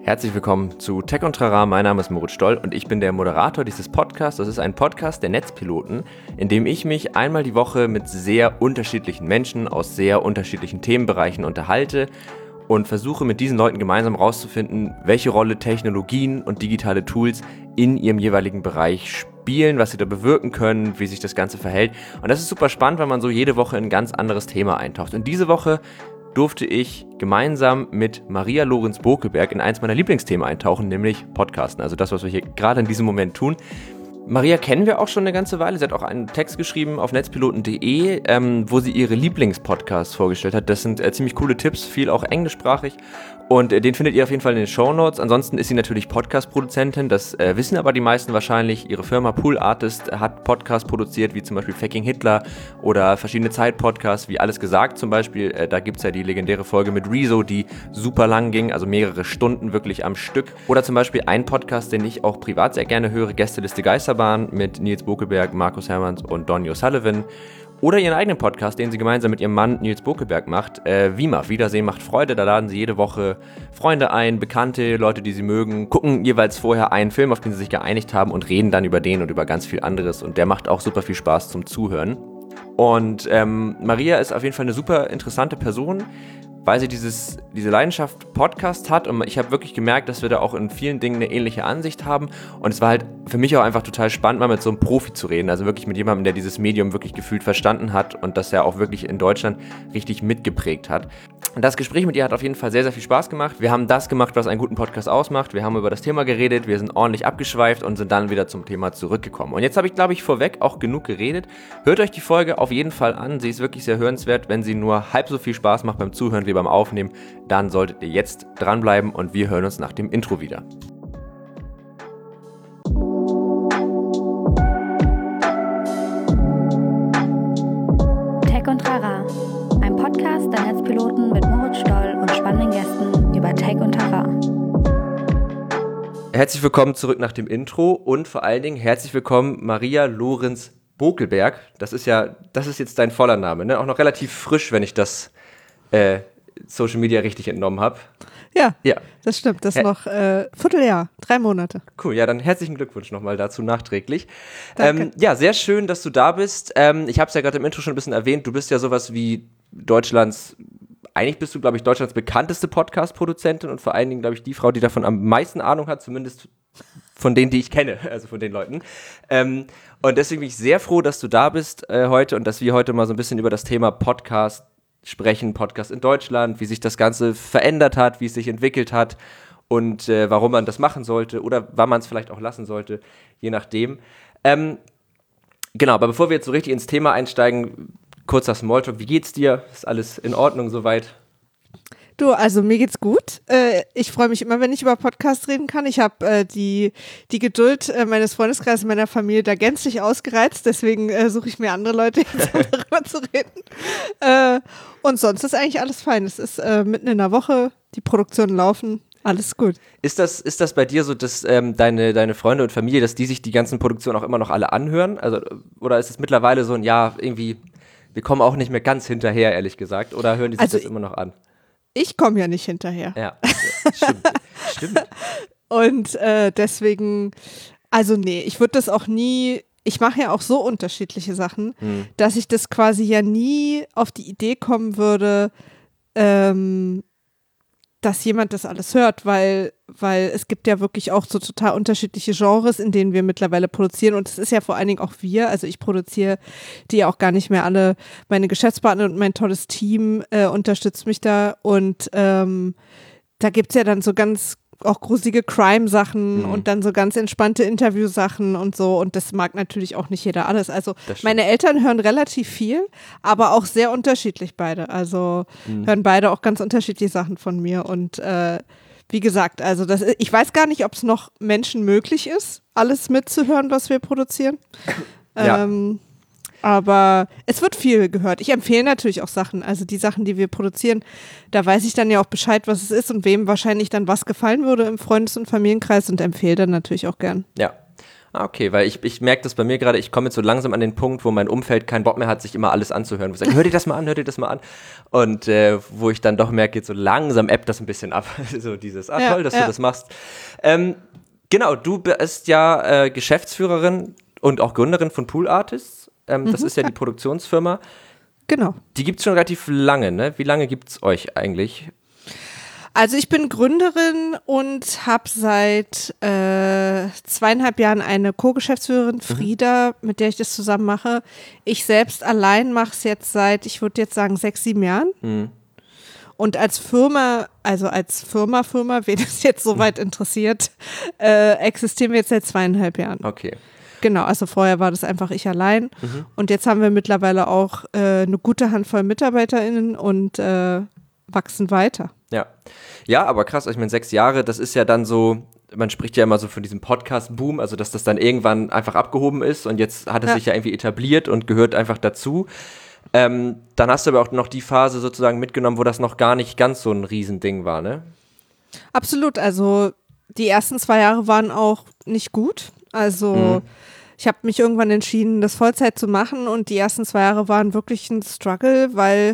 Herzlich willkommen zu Tech und Trara. Mein Name ist Moritz Stoll und ich bin der Moderator dieses Podcasts. Das ist ein Podcast der Netzpiloten, in dem ich mich einmal die Woche mit sehr unterschiedlichen Menschen aus sehr unterschiedlichen Themenbereichen unterhalte und versuche mit diesen Leuten gemeinsam herauszufinden, welche Rolle Technologien und digitale Tools in ihrem jeweiligen Bereich spielen, was sie da bewirken können, wie sich das Ganze verhält. Und das ist super spannend, weil man so jede Woche in ein ganz anderes Thema eintaucht. Und diese Woche durfte ich gemeinsam mit Maria Lorenz Bokelberg in eins meiner Lieblingsthemen eintauchen, nämlich Podcasten. Also das, was wir hier gerade in diesem Moment tun. Maria kennen wir auch schon eine ganze Weile. Sie hat auch einen Text geschrieben auf netzpiloten.de, wo sie ihre Lieblingspodcasts vorgestellt hat. Das sind ziemlich coole Tipps, viel auch englischsprachig. Und den findet ihr auf jeden Fall in den Shownotes. Ansonsten ist sie natürlich Podcast-Produzentin. Das wissen aber die meisten wahrscheinlich. Ihre Firma Pool Artist hat Podcasts produziert, wie zum Beispiel Fucking Hitler oder verschiedene Zeit-Podcasts, wie Alles gesagt zum Beispiel. Da gibt es ja die legendäre Folge mit Rezo, die super lang ging, also mehrere Stunden wirklich am Stück. Oder zum Beispiel ein Podcast, den ich auch privat sehr gerne höre, Gästeliste Geisterbahn mit Nils Bokelberg, Markus Hermanns und Donny O'Sullivan. Oder ihren eigenen Podcast, den sie gemeinsam mit ihrem Mann Nils Bokelberg macht, WIMA, Wiedersehen macht Freude. Da laden sie jede Woche Freunde ein, Bekannte, Leute, die sie mögen, gucken jeweils vorher einen Film, auf den sie sich geeinigt haben und reden dann über den und über ganz viel anderes. Und der macht auch super viel Spaß zum Zuhören. Und Maria ist auf jeden Fall eine super interessante Person, weil sie diese Leidenschaft Podcast hat, und ich habe wirklich gemerkt, dass wir da auch in vielen Dingen eine ähnliche Ansicht haben, und es war halt für mich auch einfach total spannend, mal mit so einem Profi zu reden, also wirklich mit jemandem, der dieses Medium wirklich gefühlt verstanden hat und das ja auch wirklich in Deutschland richtig mitgeprägt hat. Und das Gespräch mit ihr hat auf jeden Fall sehr, sehr viel Spaß gemacht. Wir haben das gemacht, was einen guten Podcast ausmacht. Wir haben über das Thema geredet, wir sind ordentlich abgeschweift und sind dann wieder zum Thema zurückgekommen. Und jetzt habe ich, glaube ich, vorweg auch genug geredet. Hört euch die Folge auf jeden Fall an. Sie ist wirklich sehr hörenswert. Wenn sie nur halb so viel Spaß macht beim Zuhören wie beim Aufnehmen, dann solltet ihr jetzt dranbleiben und wir hören uns nach dem Intro wieder. Tech und Trara, ein Podcast der Netzpiloten mit Moritz Stoll und spannenden Gästen über Tech und Trara. Herzlich willkommen zurück nach dem Intro und vor allen Dingen herzlich willkommen Maria Lorenz Bokelberg. Das ist jetzt dein voller Name, ne? Auch noch relativ frisch, wenn ich das Social Media richtig entnommen habe. Ja, das stimmt. Das ist noch Vierteljahr, 3 Monate. Cool, ja, dann herzlichen Glückwunsch nochmal dazu nachträglich. Danke. Ja, sehr schön, dass du da bist. Ich habe es ja gerade im Intro schon ein bisschen erwähnt. Du bist ja sowas wie eigentlich bist du, glaube ich, Deutschlands bekannteste Podcast-Produzentin und vor allen Dingen, glaube ich, die Frau, die davon am meisten Ahnung hat, zumindest von denen, die ich kenne, also von den Leuten. Und deswegen bin ich sehr froh, dass du da bist heute und dass wir heute mal so ein bisschen über das Thema Podcast sprechen, Podcast in Deutschland, wie sich das Ganze verändert hat, wie es sich entwickelt hat und warum man das machen sollte oder wann man es vielleicht auch lassen sollte, je nachdem. Genau, aber bevor wir jetzt so richtig ins Thema einsteigen, kurzer Smalltalk, wie geht's dir? Ist alles in Ordnung soweit? Du, also mir geht's gut. Ich freue mich immer, wenn ich über Podcasts reden kann. Ich habe die Geduld meines Freundeskreises, meiner Familie da gänzlich ausgereizt. Deswegen suche ich mir andere Leute jetzt, um darüber zu reden. Und sonst ist eigentlich alles fein. Es ist mitten in der Woche, die Produktionen laufen, alles gut. Ist das bei dir so, dass deine Freunde und Familie, dass die sich die ganzen Produktionen auch immer noch alle anhören? Also, oder ist es mittlerweile so ein, ja, irgendwie, wir kommen auch nicht mehr ganz hinterher, ehrlich gesagt? Oder hören die sich das immer noch an? Ich komme ja nicht hinterher. Ja, stimmt. Und deswegen, also nee, ich würde das auch nie, ich mache ja auch so unterschiedliche Sachen, dass ich das quasi ja nie auf die Idee kommen würde, dass jemand das alles hört, weil es gibt ja wirklich auch so total unterschiedliche Genres, in denen wir mittlerweile produzieren, und es ist ja vor allen Dingen auch wir, also ich produziere die ja auch gar nicht mehr alle, meine Geschäftspartner und mein tolles Team unterstützt mich da, und da gibt's ja dann so ganz auch gruselige Crime-Sachen und dann so ganz entspannte Interview-Sachen und so, und das mag natürlich auch nicht jeder alles. Also meine Eltern hören relativ viel, aber auch sehr unterschiedlich beide, also hören beide auch ganz unterschiedliche Sachen von mir, und wie gesagt, also ich weiß gar nicht, ob es noch Menschen möglich ist, alles mitzuhören, was wir produzieren. Ja. Aber es wird viel gehört. Ich empfehle natürlich auch Sachen, also die Sachen, die wir produzieren, da weiß ich dann ja auch Bescheid, was es ist und wem wahrscheinlich dann was gefallen würde im Freundes- und Familienkreis, und empfehle dann natürlich auch gern. Ja, Ah, okay, weil ich merke das bei mir gerade, ich komme jetzt so langsam an den Punkt, wo mein Umfeld keinen Bock mehr hat, sich immer alles anzuhören. Wo ich sage, hör dir das mal an, hör dir das mal an. Und wo ich dann doch merke, jetzt so langsam ebbt das ein bisschen ab. So dieses, toll, dass du das machst. Genau, du bist ja Geschäftsführerin und auch Gründerin von Pool Artists. Das ist ja die Produktionsfirma. Genau. Die gibt es schon relativ lange, ne? Wie lange gibt es euch eigentlich? Also ich bin Gründerin und habe seit 2,5 Jahren eine Co-Geschäftsführerin, Frieda, mit der ich das zusammen mache. Ich selbst allein mache es jetzt seit, ich würde jetzt sagen, 6, 7 Jahren. Mhm. Und als Firma, also als Firma, wen es jetzt soweit interessiert, existieren wir jetzt seit 2,5 Jahren. Okay. Genau, also vorher war das einfach ich allein. Mhm. Und jetzt haben wir mittlerweile auch eine gute Handvoll MitarbeiterInnen und wachsen weiter. Ja, aber krass, ich meine 6 Jahre, das ist ja dann so, man spricht ja immer so von diesem Podcast-Boom, also dass das dann irgendwann einfach abgehoben ist und jetzt hat es sich ja irgendwie etabliert und gehört einfach dazu. Dann hast du aber auch noch die Phase sozusagen mitgenommen, wo das noch gar nicht ganz so ein Riesending war, ne? Absolut, also die ersten 2 Jahre waren auch nicht gut, also ich habe mich irgendwann entschieden, das Vollzeit zu machen und die ersten 2 Jahre waren wirklich ein Struggle, weil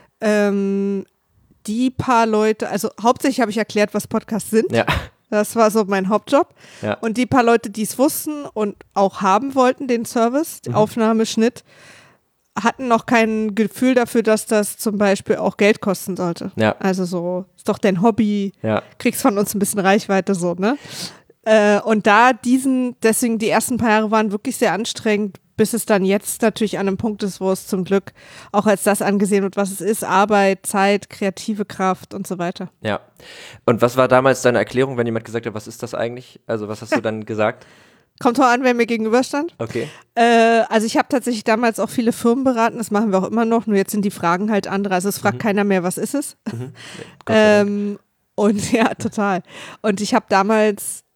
die paar Leute, also hauptsächlich habe ich erklärt, was Podcasts sind. Ja. Das war so mein Hauptjob. Ja. Und die paar Leute, die es wussten und auch haben wollten, den Service, Aufnahme, Schnitt, hatten noch kein Gefühl dafür, dass das zum Beispiel auch Geld kosten sollte. Ja. Also so, ist doch dein Hobby, kriegst von uns ein bisschen Reichweite so, ne? Und deswegen die ersten paar Jahre waren wirklich sehr anstrengend, bis es dann jetzt natürlich an einem Punkt ist, wo es zum Glück auch als das angesehen wird, was es ist, Arbeit, Zeit, kreative Kraft und so weiter. Ja. Und was war damals deine Erklärung, wenn jemand gesagt hat, was ist das eigentlich? Also was hast du dann gesagt? Kommt auch an, wer mir gegenüberstand. Okay. Also ich habe tatsächlich damals auch viele Firmen beraten, das machen wir auch immer noch, nur jetzt sind die Fragen halt andere. Also es fragt keiner mehr, was ist es? Und ja, total. Und ich habe damals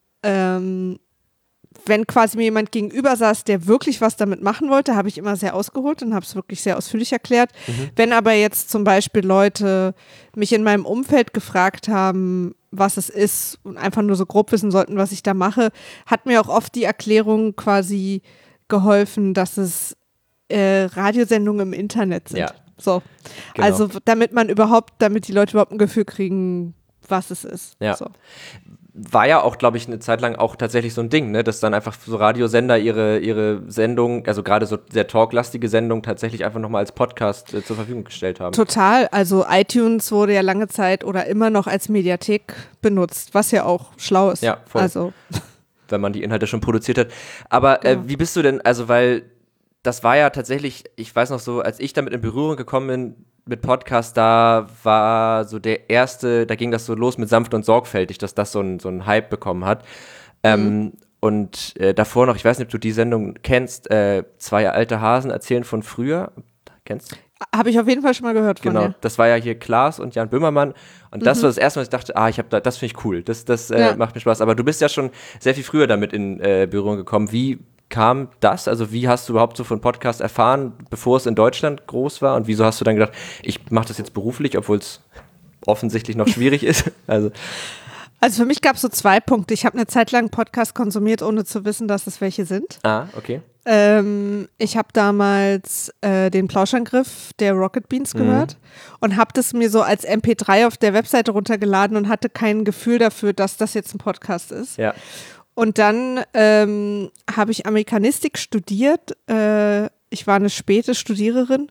wenn quasi mir jemand gegenüber saß, der wirklich was damit machen wollte, habe ich immer sehr ausgeholt und habe es wirklich sehr ausführlich erklärt. Wenn aber jetzt zum Beispiel Leute mich in meinem Umfeld gefragt haben, was es ist und einfach nur so grob wissen sollten, was ich da mache, hat mir auch oft die Erklärung quasi geholfen, dass es Radiosendungen im Internet sind. Ja. So. Genau. Also damit die Leute überhaupt ein Gefühl kriegen, was es ist. Ja. So. War ja auch, glaube ich, eine Zeit lang auch tatsächlich so ein Ding, ne, dass dann einfach so Radiosender ihre Sendung, also gerade so sehr talklastige Sendung tatsächlich einfach nochmal als Podcast zur Verfügung gestellt haben. Total, also iTunes wurde ja lange Zeit oder immer noch als Mediathek benutzt, was ja auch schlau ist. Ja, voll. Also. Wenn man die Inhalte schon produziert hat. Aber wie bist du denn, also weil das war ja tatsächlich, ich weiß noch so, als ich damit in Berührung gekommen bin, mit Podcast, da war so der erste, da ging das so los mit sanft und sorgfältig, dass das so ein Hype bekommen hat. Und davor noch, ich weiß nicht, ob du die Sendung kennst, 2 alte Hasen erzählen von früher. Kennst du? Habe ich auf jeden Fall schon mal gehört von dir. Genau, das war ja hier Klaas und Jan Böhmermann. Und das war das erste Mal, ich dachte, das finde ich cool, das macht mir Spaß. Aber du bist ja schon sehr viel früher damit in Berührung gekommen. Wie kam das? Also wie hast du überhaupt so von Podcast erfahren, bevor es in Deutschland groß war? Und wieso hast du dann gedacht, ich mache das jetzt beruflich, obwohl es offensichtlich noch schwierig ist? Also für mich gab es so 2 Punkte. Ich habe eine Zeit lang Podcast konsumiert, ohne zu wissen, dass es welche sind. Ah, okay. Ich habe damals den Plauschangriff der Rocket Beans gehört und habe das mir so als MP3 auf der Webseite runtergeladen und hatte kein Gefühl dafür, dass das jetzt ein Podcast ist. Ja. Und dann habe ich Amerikanistik studiert. Ich war eine späte Studentin.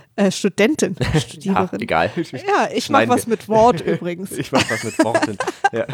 Ja, egal. Ja, ich mache was mit Wort übrigens. Ich mache was mit Worten. Ja.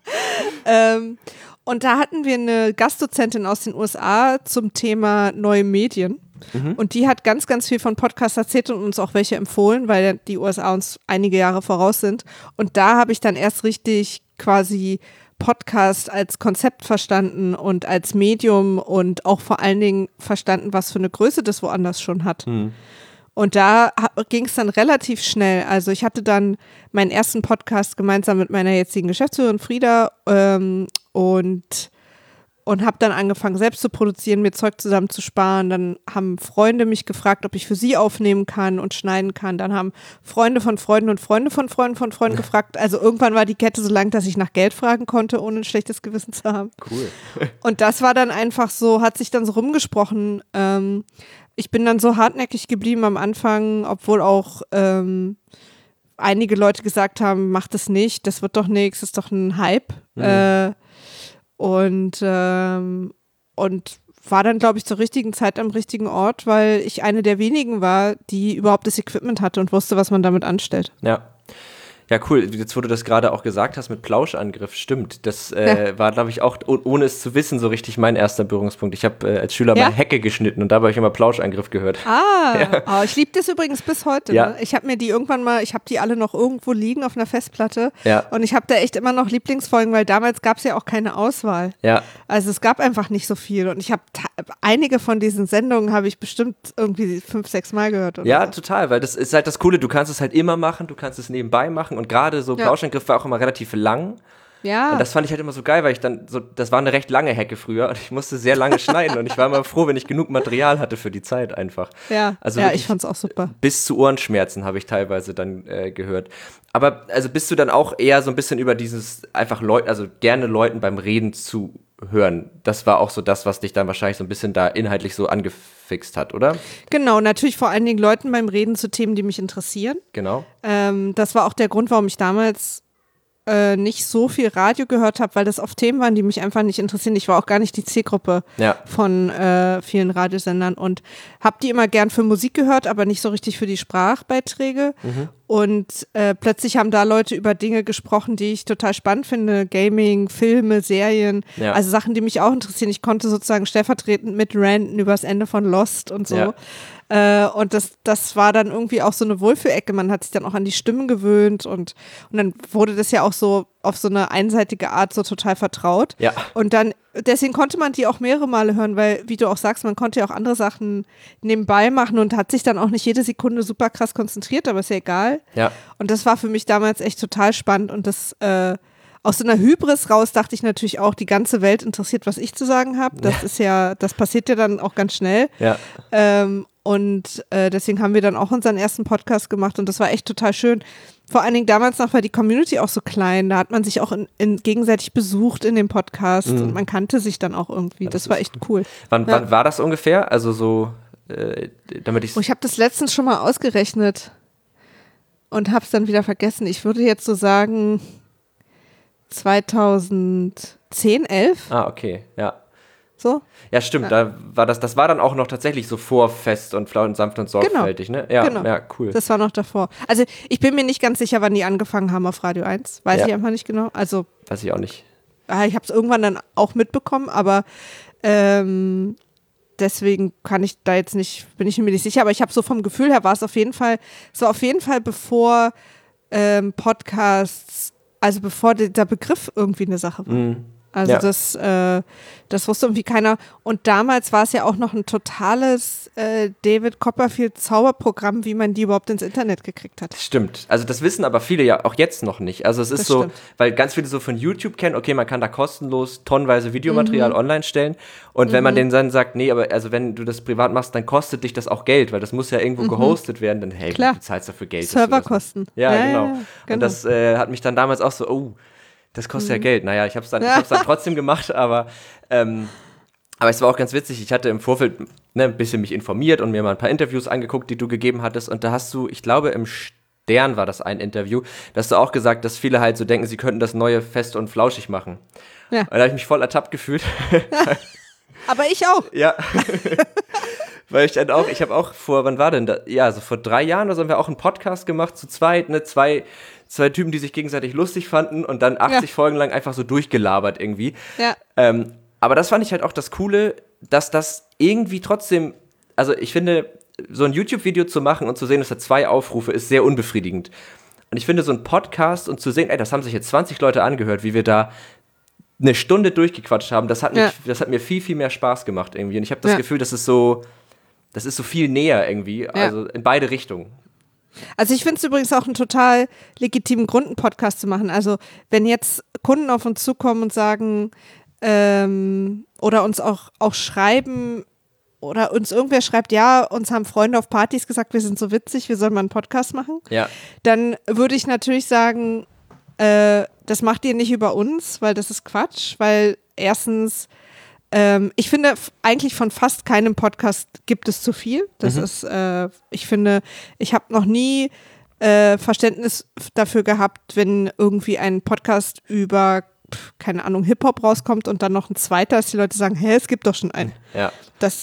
Und da hatten wir eine Gastdozentin aus den USA zum Thema neue Medien. Und die hat ganz, ganz viel von Podcasts erzählt und uns auch welche empfohlen, weil die USA uns einige Jahre voraus sind. Und da habe ich dann erst richtig quasi Podcast als Konzept verstanden und als Medium und auch vor allen Dingen verstanden, was für eine Größe das woanders schon hat. Und da ging es dann relativ schnell. Also ich hatte dann meinen ersten Podcast gemeinsam mit meiner jetzigen Geschäftsführerin Frieda und und habe dann angefangen, selbst zu produzieren, mir Zeug zusammen zu sparen. Dann haben Freunde mich gefragt, ob ich für sie aufnehmen kann und schneiden kann. Dann haben Freunde von Freunden und Freunde von Freunden von Freunden gefragt. Also irgendwann war die Kette so lang, dass ich nach Geld fragen konnte, ohne ein schlechtes Gewissen zu haben. Cool. Und das war dann einfach so, hat sich dann so rumgesprochen. Ich bin dann so hartnäckig geblieben am Anfang, obwohl auch einige Leute gesagt haben, mach das nicht, das wird doch nichts, das ist doch ein Hype. Und war dann, glaube ich, zur richtigen Zeit am richtigen Ort, weil ich eine der wenigen war, die überhaupt das Equipment hatte und wusste, was man damit anstellt. Ja. Ja, cool. Jetzt, wo du das gerade auch gesagt hast mit Plauschangriff, stimmt. Das war, glaube ich, auch, ohne es zu wissen, so richtig mein erster Berührungspunkt. Ich habe als Schüler mal Hecke geschnitten und da habe ich immer Plauschangriff gehört. Ich liebe das übrigens bis heute. Ja. Ne? Ich habe mir die irgendwann mal, ich habe die alle noch irgendwo liegen auf einer Festplatte und ich habe da echt immer noch Lieblingsfolgen, weil damals gab es ja auch keine Auswahl. Ja. Also es gab einfach nicht so viel und ich habe einige von diesen Sendungen habe ich bestimmt irgendwie 5, 6 Mal gehört. Oder Ja, so. total, weil das ist halt das Coole, du kannst es halt immer machen, du kannst es nebenbei machen und gerade so Plauschangriff war auch immer relativ lang. Ja. Und das fand ich halt immer so geil, weil ich dann so, das war eine recht lange Hecke früher und ich musste sehr lange schneiden und ich war immer froh, wenn ich genug Material hatte für die Zeit einfach. Ja, also ich fand's auch super. Bis zu Ohrenschmerzen habe ich teilweise dann gehört. Aber also bist du dann auch eher so ein bisschen über dieses einfach also gerne Leuten beim Reden zu hören. Das war auch so das, was dich dann wahrscheinlich so ein bisschen da inhaltlich so angefixt hat, oder? Genau, natürlich vor allen Dingen Leuten beim Reden zu Themen, die mich interessieren. Genau. Das war auch der Grund, warum ich damals nicht so viel Radio gehört habe, weil das oft Themen waren, die mich einfach nicht interessieren. Ich war auch gar nicht die Zielgruppe von vielen Radiosendern und habe die immer gern für Musik gehört, aber nicht so richtig für die Sprachbeiträge. Und plötzlich haben da Leute über Dinge gesprochen, die ich total spannend finde. Gaming, Filme, Serien, also Sachen, die mich auch interessieren. Ich konnte sozusagen stellvertretend mit ranten über das Ende von Lost und so. Ja. Und das war dann irgendwie auch so eine Wohlfühlecke. Man hat sich dann auch an die Stimmen gewöhnt und dann wurde das ja auch so auf so eine einseitige Art so total vertraut. Ja. Und dann, deswegen konnte man die auch mehrere Male hören, weil, wie du auch sagst, man konnte ja auch andere Sachen nebenbei machen und hat sich dann auch nicht jede Sekunde super krass konzentriert, aber ist ja egal. Ja. Und das war für mich damals echt total spannend und das, aus so einer Hybris raus dachte ich natürlich auch, die ganze Welt interessiert, was ich zu sagen habe. Das ist ja, das passiert ja dann auch ganz schnell. Ja. Und deswegen haben wir dann auch unseren ersten Podcast gemacht und das war echt total schön. Vor allen Dingen damals noch war die Community auch so klein, da hat man sich auch in gegenseitig besucht in dem Podcast und man kannte sich dann auch irgendwie. Das war echt cool. Wann war das ungefähr? Also so, damit ich... Ich habe das letztens schon mal ausgerechnet und habe es dann wieder vergessen. Ich würde jetzt so sagen 2010, 11. Ah, okay, ja. So? Ja, stimmt, da war das war dann auch noch tatsächlich so vorfest und sanft und sorgfältig, ne? Ja, genau. Ja, cool. Das war noch davor. Also ich bin mir nicht ganz sicher, wann die angefangen haben auf Radio 1. Weiß ich einfach nicht genau. Also weiß ich auch nicht. Ich habe es irgendwann dann auch mitbekommen, aber deswegen kann ich da jetzt nicht, bin ich mir nicht sicher, aber ich habe so vom Gefühl her war es auf jeden Fall, bevor Podcasts, also bevor der Begriff irgendwie eine Sache war. Also das wusste irgendwie keiner. Und damals war es ja auch noch ein totales David Copperfield Zauberprogramm, wie man die überhaupt ins Internet gekriegt hat. Stimmt. Also das wissen aber viele ja auch jetzt noch nicht. Also es ist so, weil ganz viele so von YouTube kennen, okay, man kann da kostenlos tonnenweise Videomaterial online stellen. Und wenn man denen dann sagt, nee, aber also wenn du das privat machst, dann kostet dich das auch Geld, weil das muss ja irgendwo gehostet werden. Dann, hey, du bezahlst dafür Geld. Serverkosten. Ja, genau. Und das hat mich dann damals auch so, das kostet ja Geld. Naja, ich hab's dann trotzdem gemacht, aber es war auch ganz witzig. Ich hatte im Vorfeld ein bisschen mich informiert und mir mal ein paar Interviews angeguckt, die du gegeben hattest. Und da hast du, ich glaube, im Stern war das ein Interview, da hast du auch gesagt, dass viele halt so denken, sie könnten das neue fest und flauschig machen. Ja. Und da habe ich mich voll ertappt gefühlt. Aber ich auch. Ja. Weil ich dann auch, ich habe auch wann war denn das? Ja, so vor 3 Jahren oder so haben wir auch einen Podcast gemacht, zu zweit, zwei Typen, die sich gegenseitig lustig fanden und dann 80 Folgen lang einfach so durchgelabert irgendwie. Ja. Aber das fand ich halt auch das Coole, dass das irgendwie trotzdem, also ich finde, so ein YouTube-Video zu machen und zu sehen, es hat 2 Aufrufe, ist sehr unbefriedigend. Und ich finde, so ein Podcast und zu sehen, das haben sich jetzt 20 Leute angehört, wie wir da eine Stunde durchgequatscht haben, das hat mir viel, viel mehr Spaß gemacht irgendwie. Und ich habe das Gefühl, das ist so viel näher irgendwie, also in beide Richtungen. Also ich finde es übrigens auch einen total legitimen Grund, einen Podcast zu machen. Also wenn jetzt Kunden auf uns zukommen und sagen, oder uns auch schreiben oder uns irgendwer schreibt, ja, uns haben Freunde auf Partys gesagt, wir sind so witzig, wir sollen mal einen Podcast machen. Ja. Dann würde ich natürlich sagen, das macht ihr nicht über uns, weil das ist Quatsch, weil erstens, ich finde eigentlich von fast keinem Podcast gibt es zu viel. Das ist, ich finde, ich habe noch nie Verständnis dafür gehabt, wenn irgendwie ein Podcast über, keine Ahnung, Hip-Hop rauskommt und dann noch ein zweiter, dass die Leute sagen, hä, es gibt doch schon einen. Ja.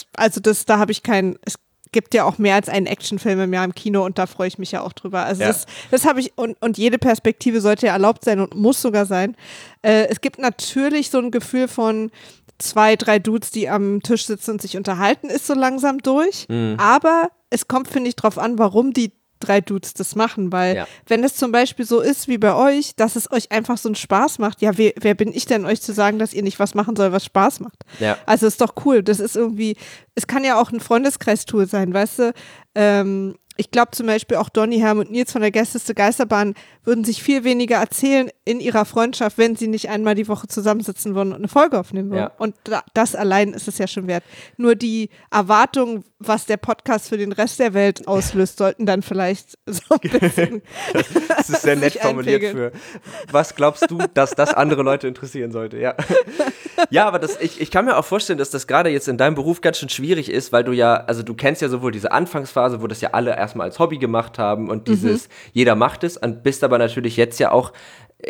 Da habe ich es gibt ja auch mehr als einen Actionfilm im Jahr im Kino und da freue ich mich ja auch drüber. Also das habe ich, und jede Perspektive sollte ja erlaubt sein und muss sogar sein. Es gibt natürlich so ein Gefühl von 2, 3 Dudes, die am Tisch sitzen und sich unterhalten, ist so langsam durch. Aber es kommt, finde ich, drauf an, warum die 3 Dudes das machen, weil wenn es zum Beispiel so ist wie bei euch, dass es euch einfach so einen Spaß macht, ja, wer bin ich denn, euch zu sagen, dass ihr nicht was machen soll, was Spaß macht? Ja. Also ist doch cool, das ist irgendwie, es kann ja auch ein Freundeskreistool sein, weißt du, ich glaube zum Beispiel auch Donny, Herm und Nils von der Gästeliste Geisterbahn würden sich viel weniger erzählen in ihrer Freundschaft, wenn sie nicht einmal die Woche zusammensitzen wollen und eine Folge aufnehmen wollen. Ja. Und das allein ist es ja schon wert. Nur die Erwartungen, was der Podcast für den Rest der Welt auslöst, sollten dann vielleicht so ein bisschen Das ist sehr nett formuliert für, was glaubst du, dass das andere Leute interessieren sollte, ja. Ja, aber ich kann mir auch vorstellen, dass das gerade jetzt in deinem Beruf ganz schön schwierig ist, weil du du kennst ja sowohl diese Anfangsphase, wo das ja alle erstmal als Hobby gemacht haben und dieses, jeder macht es, und bist aber natürlich jetzt ja auch,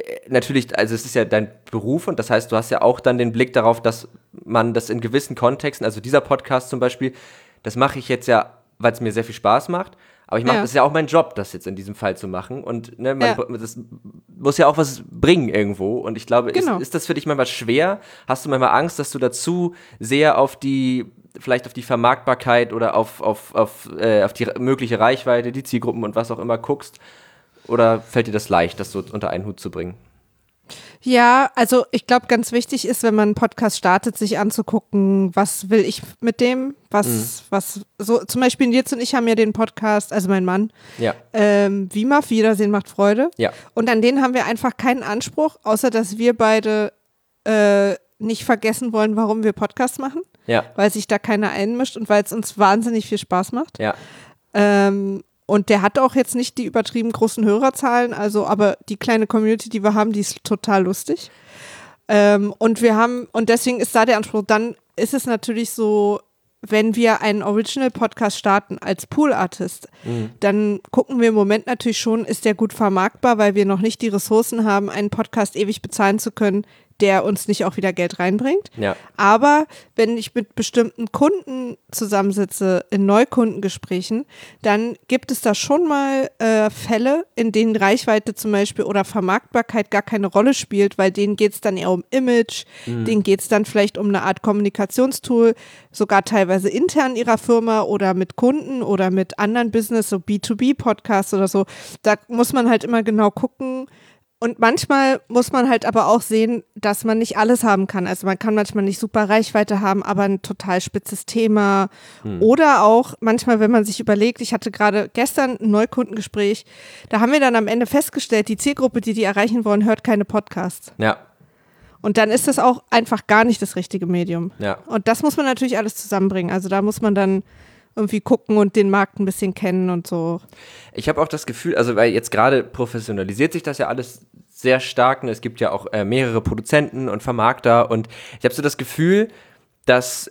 also es ist ja dein Beruf und das heißt, du hast ja auch dann den Blick darauf, dass man das in gewissen Kontexten, also dieser Podcast zum Beispiel, das mache ich jetzt ja, weil es mir sehr viel Spaß macht, aber das ist ja auch mein Job, das jetzt in diesem Fall zu machen und das muss ja auch was bringen irgendwo und ich glaube, ist das für dich manchmal schwer? Hast du manchmal Angst, dass du dazu sehr vielleicht auf die Vermarktbarkeit oder auf die mögliche Reichweite, die Zielgruppen und was auch immer guckst? Oder fällt dir das leicht, das so unter einen Hut zu bringen? Ja, also ich glaube, ganz wichtig ist, wenn man einen Podcast startet, sich anzugucken, was will ich mit dem, was so, zum Beispiel Nils und ich haben ja den Podcast, also mein Mann, WIMAF, Wiedersehen macht Freude. Ja. Und an den haben wir einfach keinen Anspruch, außer dass wir beide nicht vergessen wollen, warum wir Podcasts machen, weil sich da keiner einmischt und weil es uns wahnsinnig viel Spaß macht. Ja. Und der hat auch jetzt nicht die übertrieben großen Hörerzahlen, aber die kleine Community, die wir haben, die ist total lustig. Und deswegen ist da der Anspruch, dann ist es natürlich so, wenn wir einen Original-Podcast starten als Pool-Artist, dann gucken wir im Moment natürlich schon, ist der gut vermarktbar, weil wir noch nicht die Ressourcen haben, einen Podcast ewig bezahlen zu können, der uns nicht auch wieder Geld reinbringt. Ja. Aber wenn ich mit bestimmten Kunden zusammensitze in Neukundengesprächen, dann gibt es da schon mal Fälle, in denen Reichweite zum Beispiel oder Vermarktbarkeit gar keine Rolle spielt, weil denen geht es dann eher um Image, denen geht es dann vielleicht um eine Art Kommunikationstool, sogar teilweise intern ihrer Firma oder mit Kunden oder mit anderen Business, so B2B-Podcasts oder so. Da muss man halt immer genau gucken. Und manchmal muss man halt aber auch sehen, dass man nicht alles haben kann. Also man kann manchmal nicht super Reichweite haben, aber ein total spitzes Thema. Oder auch manchmal, wenn man sich überlegt, ich hatte gerade gestern ein Neukundengespräch, da haben wir dann am Ende festgestellt, die Zielgruppe, die erreichen wollen, hört keine Podcasts. Ja. Und dann ist das auch einfach gar nicht das richtige Medium. Ja. Und das muss man natürlich alles zusammenbringen. Also da muss man dann irgendwie gucken und den Markt ein bisschen kennen und so. Ich habe auch das Gefühl, also weil jetzt gerade professionalisiert sich das ja alles sehr stark, und es gibt ja auch mehrere Produzenten und Vermarkter und ich habe so das Gefühl, dass,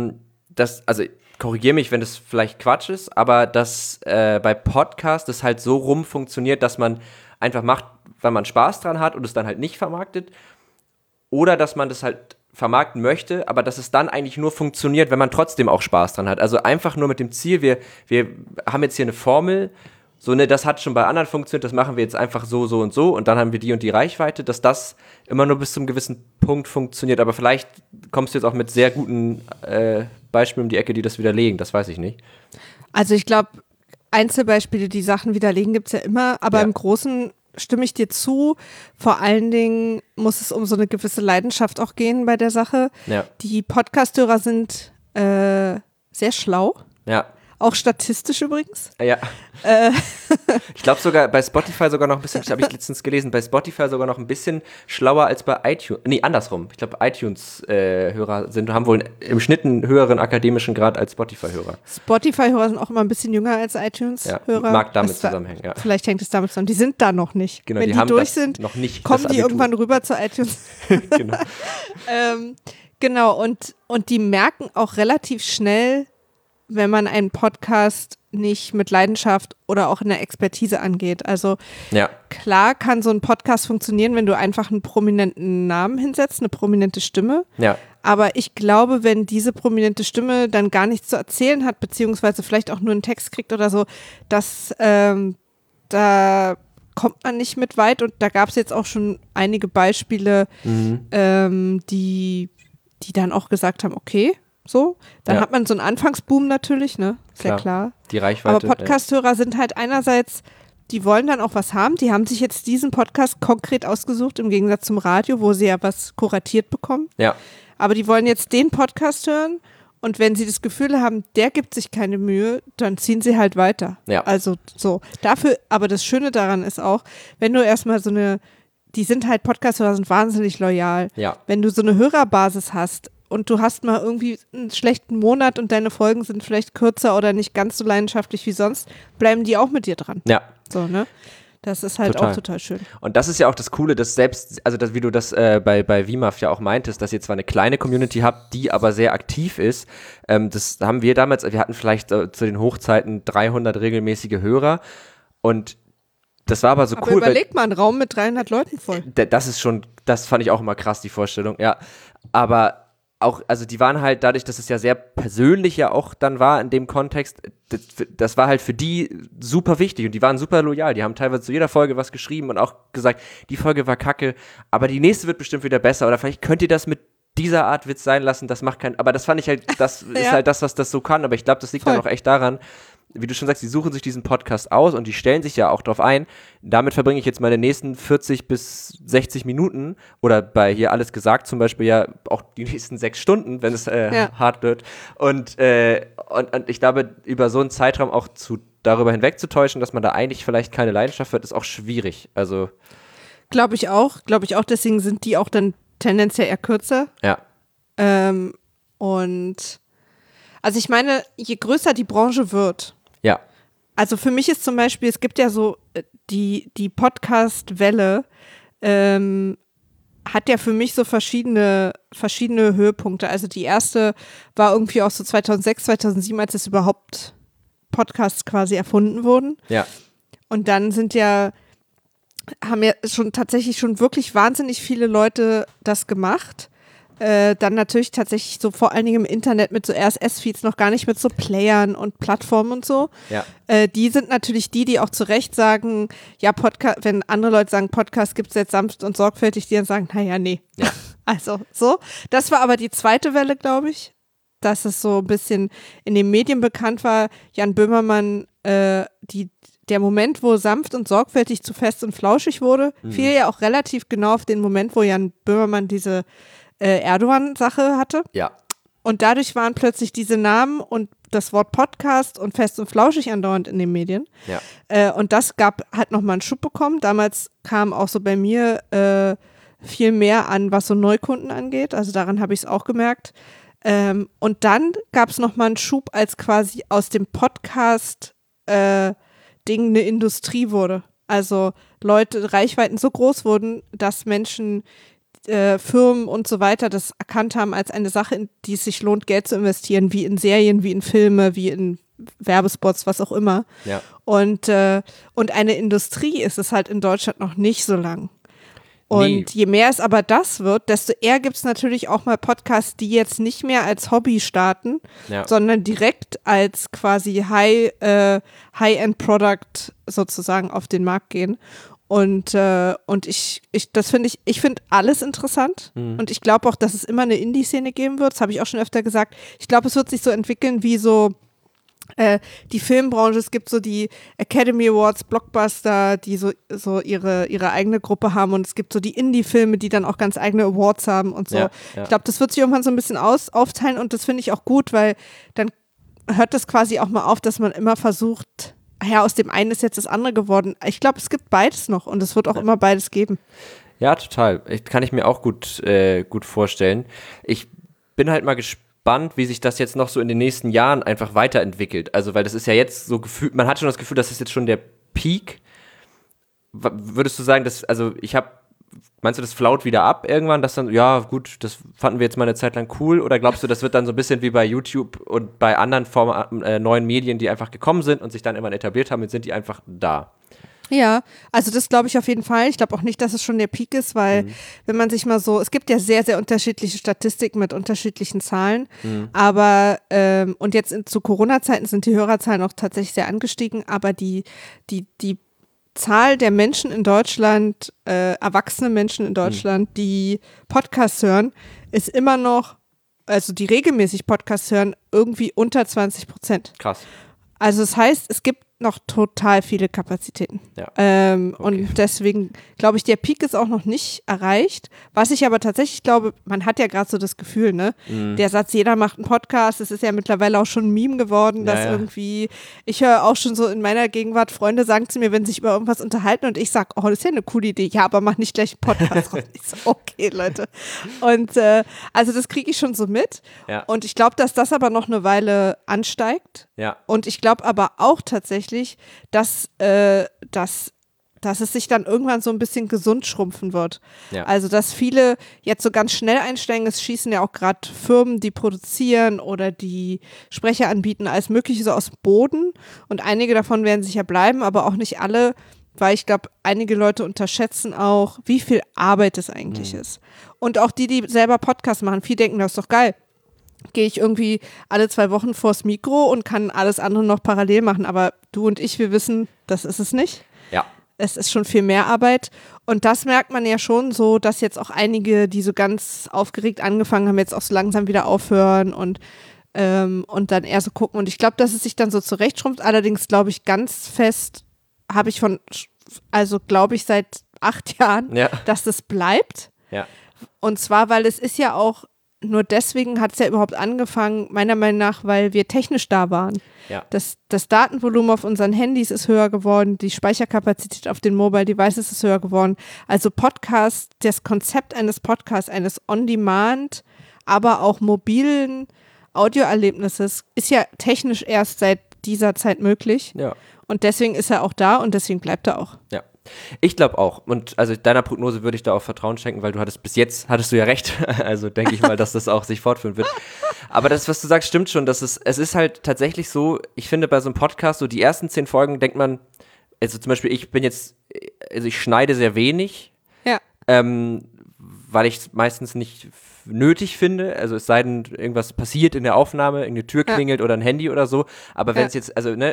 also korrigiere mich, wenn das vielleicht Quatsch ist, aber dass bei Podcasts das halt so rum funktioniert, dass man einfach macht, weil man Spaß dran hat und es dann halt nicht vermarktet, oder dass man das halt vermarkten möchte, aber dass es dann eigentlich nur funktioniert, wenn man trotzdem auch Spaß dran hat. Also einfach nur mit dem Ziel, wir haben jetzt hier eine Formel, so, ne, das hat schon bei anderen funktioniert, das machen wir jetzt einfach so und dann haben wir die und die Reichweite, dass das immer nur bis zum gewissen Punkt funktioniert. Aber vielleicht kommst du jetzt auch mit sehr guten Beispielen um die Ecke, die das widerlegen, das weiß ich nicht. Also ich glaube, Einzelbeispiele, die Sachen widerlegen, gibt es ja immer, aber im Großen stimme ich dir zu. Vor allen Dingen muss es um so eine gewisse Leidenschaft auch gehen bei der Sache. Ja. Die Podcasthörer sind sehr schlau. Ja. Auch statistisch übrigens. Ja. Ich glaube sogar bei Spotify sogar noch ein bisschen, habe ich letztens gelesen, bei Spotify sogar noch ein bisschen schlauer als bei iTunes. Nee, andersrum. Ich glaube, iTunes-Hörer haben wohl im Schnitt einen höheren akademischen Grad als Spotify-Hörer. Spotify-Hörer sind auch immer ein bisschen jünger als iTunes-Hörer. Ja, mag damit zusammenhängen, ja. Vielleicht hängt es damit zusammen. Die sind da noch nicht. Genau, wenn die haben durch sind, noch nicht kommen die irgendwann rüber zu iTunes. Genau. Genau, und die merken auch relativ schnell, wenn man einen Podcast nicht mit Leidenschaft oder auch in der Expertise angeht. Also klar kann so ein Podcast funktionieren, wenn du einfach einen prominenten Namen hinsetzt, eine prominente Stimme. Ja. Aber ich glaube, wenn diese prominente Stimme dann gar nichts zu erzählen hat, beziehungsweise vielleicht auch nur einen Text kriegt oder so, da kommt man nicht mit weit. Und da gab es jetzt auch schon einige Beispiele, die dann auch gesagt haben, okay, so. Dann hat man so einen Anfangsboom natürlich, ne? Ist ja klar. Die Reichweite. Aber Podcast-Hörer sind halt einerseits, die wollen dann auch was haben. Die haben sich jetzt diesen Podcast konkret ausgesucht, im Gegensatz zum Radio, wo sie ja was kuratiert bekommen. Ja. Aber die wollen jetzt den Podcast hören und wenn sie das Gefühl haben, der gibt sich keine Mühe, dann ziehen sie halt weiter. Ja. Also so. Dafür, aber das Schöne daran ist auch, wenn du erstmal die sind halt Podcast-Hörer, sind wahnsinnig loyal. Ja. Wenn du so eine Hörerbasis hast und du hast mal irgendwie einen schlechten Monat und deine Folgen sind vielleicht kürzer oder nicht ganz so leidenschaftlich wie sonst, bleiben die auch mit dir dran. Ja. So, ne? Das ist halt auch total schön. Und das ist ja auch das Coole, dass selbst, also wie du das bei WIMAF ja auch meintest, dass ihr zwar eine kleine Community habt, die aber sehr aktiv ist. Das haben wir damals, wir hatten vielleicht zu den Hochzeiten 300 regelmäßige Hörer und das war aber so aber cool. Überleg mal, einen Raum mit 300 Leuten voll. Das fand ich auch immer krass, die Vorstellung, ja. Aber auch, also die waren halt dadurch, dass es ja sehr persönlich ja auch dann war in dem Kontext, das war halt für die super wichtig und die waren super loyal. Die haben teilweise zu jeder Folge was geschrieben und auch gesagt, die Folge war kacke, aber die nächste wird bestimmt wieder besser oder vielleicht könnt ihr das mit dieser Art Witz sein lassen, das macht keinen, aber das fand ich halt, das ist halt das, was das so kann, aber ich glaube, das liegt dann auch echt daran, wie du schon sagst, die suchen sich diesen Podcast aus und die stellen sich ja auch drauf ein. Damit verbringe ich jetzt meine nächsten 40 bis 60 Minuten oder bei hier alles gesagt zum Beispiel ja auch die nächsten 6 Stunden, wenn es hart wird. Und ich glaube, über so einen Zeitraum auch darüber hinwegzutäuschen, dass man da eigentlich vielleicht keine Leidenschaft wird, ist auch schwierig. Also Glaube ich auch. Deswegen sind die auch dann tendenziell eher kürzer. Ja. Und also ich meine, je größer die Branche wird, ja. Also für mich ist zum Beispiel, es gibt ja so die Podcast-Welle hat ja für mich so verschiedene Höhepunkte. Also die erste war irgendwie auch so 2006, 2007, als es überhaupt Podcasts quasi erfunden wurden. Ja. Und dann haben ja tatsächlich schon wirklich wahnsinnig viele Leute das gemacht. Dann natürlich tatsächlich so vor allen Dingen im Internet mit so RSS-Feeds, noch gar nicht mit so Playern und Plattformen und so. Ja. Die sind natürlich die auch zu Recht sagen, ja, Podcast, wenn andere Leute sagen, Podcast gibt es jetzt sanft und sorgfältig, die dann sagen, naja, nee. Ja. Also so. Das war aber die zweite Welle, glaube ich, dass es so ein bisschen in den Medien bekannt war. Jan Böhmermann, der Moment, wo sanft und sorgfältig zu fest und flauschig wurde, fiel ja auch relativ genau auf den Moment, wo Jan Böhmermann diese Erdogan-Sache hatte. Ja. Und dadurch waren plötzlich diese Namen und das Wort Podcast und fest und flauschig andauernd in den Medien. Ja. Und das hat nochmal einen Schub bekommen. Damals kam auch so bei mir viel mehr an, was so Neukunden angeht. Also daran habe ich es auch gemerkt. Und dann gab es nochmal einen Schub, als quasi aus dem Podcast Ding eine Industrie wurde. Also Reichweiten so groß wurden, dass Menschen Firmen und so weiter das erkannt haben als eine Sache, in die es sich lohnt, Geld zu investieren, wie in Serien, wie in Filme, wie in Werbespots, was auch immer. Ja. Und eine Industrie ist es halt in Deutschland noch nicht so lang. Und je mehr es aber das wird, desto eher gibt es natürlich auch mal Podcasts, die jetzt nicht mehr als Hobby starten, sondern direkt als quasi High-End-Product sozusagen auf den Markt gehen. Und ich finde alles interessant und ich glaube auch, dass es immer eine Indie-Szene geben wird, das habe ich auch schon öfter gesagt. Ich glaube, es wird sich so entwickeln wie so die Filmbranche, es gibt so die Academy Awards, Blockbuster, die so ihre eigene Gruppe haben und es gibt so die Indie-Filme, die dann auch ganz eigene Awards haben und so. Ja. Ich glaube, das wird sich irgendwann so ein bisschen aufteilen und das finde ich auch gut, weil dann hört das quasi auch mal auf, dass man immer versucht, aus dem einen ist jetzt das andere geworden. Ich glaube, es gibt beides noch und es wird auch immer beides geben. Ja, total. Kann ich mir auch gut vorstellen. Ich bin halt mal gespannt, wie sich das jetzt noch so in den nächsten Jahren einfach weiterentwickelt. Also, weil das ist ja jetzt so gefühlt, man hat schon das Gefühl, das ist jetzt schon der Peak. Würdest du sagen, meinst du, das flaut wieder ab irgendwann, dass dann, ja gut, das fanden wir jetzt mal eine Zeit lang cool, oder glaubst du, das wird dann so ein bisschen wie bei YouTube und bei anderen neuen Medien, die einfach gekommen sind und sich dann irgendwann etabliert haben, jetzt sind die einfach da? Ja, also das glaube ich auf jeden Fall. Ich glaube auch nicht, dass es schon der Peak ist, weil wenn man sich mal so, es gibt ja sehr, sehr unterschiedliche Statistiken mit unterschiedlichen Zahlen, aber und jetzt zu Corona-Zeiten sind die Hörerzahlen auch tatsächlich sehr angestiegen, aber die Zahl der Menschen in Deutschland, erwachsene Menschen in Deutschland, die Podcasts hören, ist immer noch, also die regelmäßig Podcasts hören, irgendwie unter 20%. Krass. Also das heißt, es gibt noch total viele Kapazitäten. Ja. Okay. Und deswegen glaube ich, der Peak ist auch noch nicht erreicht. Was ich aber tatsächlich glaube, man hat ja gerade so das Gefühl, ne? Der Satz, jeder macht einen Podcast, das ist ja mittlerweile auch schon ein Meme geworden, dass irgendwie, ich höre auch schon so in meiner Gegenwart, Freunde sagen zu mir, wenn sie sich über irgendwas unterhalten und ich sage, oh, das ist ja eine coole Idee. Ja, aber mach nicht gleich einen Podcast raus. Ich so, okay, Leute. Und also das kriege ich schon so mit. Ja. Und ich glaube, dass das aber noch eine Weile ansteigt. Ja. Und ich glaube aber auch tatsächlich, dass es sich dann irgendwann so ein bisschen gesund schrumpfen wird. Ja. Also, dass viele jetzt so ganz schnell einsteigen, es schießen ja auch gerade Firmen, die produzieren oder die Sprecher anbieten, alles Mögliche so aus dem Boden. Und einige davon werden sicher bleiben, aber auch nicht alle, weil ich glaube, einige Leute unterschätzen auch, wie viel Arbeit es eigentlich ist. Und auch die selber Podcasts machen, viele denken, das ist doch geil. Gehe ich irgendwie alle 2 Wochen vors Mikro und kann alles andere noch parallel machen. Aber du und ich, wir wissen, das ist es nicht. Ja. Es ist schon viel mehr Arbeit. Und das merkt man ja schon so, dass jetzt auch einige, die so ganz aufgeregt angefangen haben, jetzt auch so langsam wieder aufhören und dann eher so gucken. Und ich glaube, dass es sich dann so zurechtschrumpft. Allerdings glaube ich ganz fest, glaube ich seit 8 Jahren, dass das bleibt. Ja. Und zwar, weil es ist ja auch, nur deswegen hat es ja überhaupt angefangen, meiner Meinung nach, weil wir technisch da waren. Ja. Das Datenvolumen auf unseren Handys ist höher geworden, die Speicherkapazität auf den Mobile Devices ist höher geworden. Also Podcast, das Konzept eines Podcasts, eines On-Demand, aber auch mobilen Audioerlebnisses ist ja technisch erst seit dieser Zeit möglich. Ja. Und deswegen ist er auch da und deswegen bleibt er auch. Ja. Ich glaube auch. Und also deiner Prognose würde ich da auch Vertrauen schenken, weil bis jetzt hattest du ja recht. Also denke ich mal, dass das auch sich fortführen wird. Aber das, was du sagst, stimmt schon. Es ist halt tatsächlich so, ich finde bei so einem Podcast, so die ersten 10 Folgen denkt man, also zum Beispiel ich schneide sehr wenig. Ja. Weil ich es meistens nicht nötig finde, also es sei denn, irgendwas passiert in der Aufnahme, irgendeine Tür klingelt oder ein Handy oder so, aber wenn es jetzt,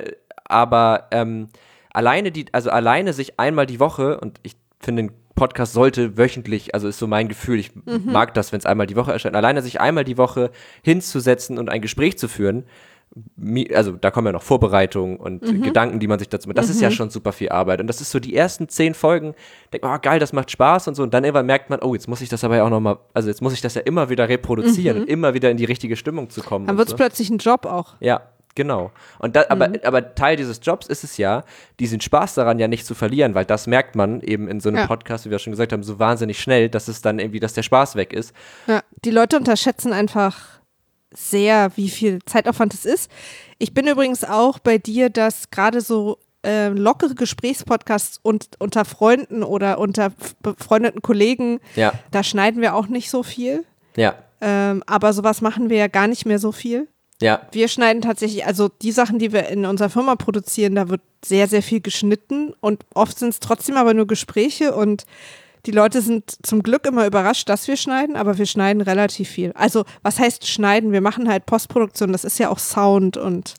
alleine sich einmal die Woche, und ich finde, ein Podcast sollte wöchentlich, also ist so mein Gefühl, ich mag das, wenn es einmal die Woche erscheint, alleine sich einmal die Woche hinzusetzen und ein Gespräch zu führen, also da kommen ja noch Vorbereitungen und Gedanken, die man sich dazu macht. Das ist ja schon super viel Arbeit. Und das ist so die ersten 10 Folgen, denkt man, oh geil, das macht Spaß und so. Und dann irgendwann merkt man, oh, jetzt muss ich das aber ja auch nochmal, also jetzt muss ich das ja immer wieder reproduzieren und immer wieder in die richtige Stimmung zu kommen. Dann wird es so. plötzlich ein Job auch. Ja, genau. Und aber Teil dieses Jobs ist es ja, diesen Spaß daran ja nicht zu verlieren, weil das merkt man eben in so einem Podcast, wie wir schon gesagt haben, so wahnsinnig schnell, dass es dann irgendwie, dass der Spaß weg ist. Ja, die Leute unterschätzen einfach sehr, wie viel Zeitaufwand es ist. Ich bin übrigens auch bei dir, dass gerade so lockere Gesprächspodcasts unter Freunden oder unter befreundeten Kollegen, da schneiden wir auch nicht so viel. Ja. Aber sowas machen wir ja gar nicht mehr so viel. Ja. Wir schneiden tatsächlich, also die Sachen, die wir in unserer Firma produzieren, da wird sehr, sehr viel geschnitten und oft sind es trotzdem aber nur Gespräche und die Leute sind zum Glück immer überrascht, dass wir schneiden, aber wir schneiden relativ viel. Also, was heißt schneiden? Wir machen halt Postproduktion, das ist ja auch Sound und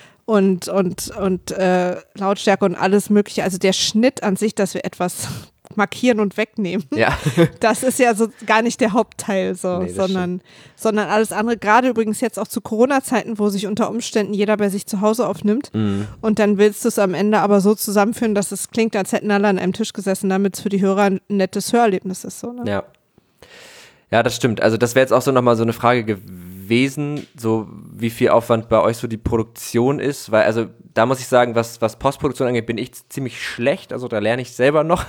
Lautstärke und alles Mögliche. Also der Schnitt an sich, dass wir etwas markieren und wegnehmen, das ist ja so gar nicht der Hauptteil, sondern alles andere. Gerade übrigens jetzt auch zu Corona-Zeiten, wo sich unter Umständen jeder bei sich zu Hause aufnimmt und dann willst du es am Ende aber so zusammenführen, dass es klingt, als hätten alle an einem Tisch gesessen, damit es für die Hörer ein nettes Hörerlebnis ist. So, ne? Ja, das stimmt. Also das wäre jetzt auch so nochmal so eine Frage gewesen, gewesen, so wie viel Aufwand bei euch so die Produktion ist? Weil, also da muss ich sagen, was Postproduktion angeht, bin ich ziemlich schlecht, also da lerne ich selber noch.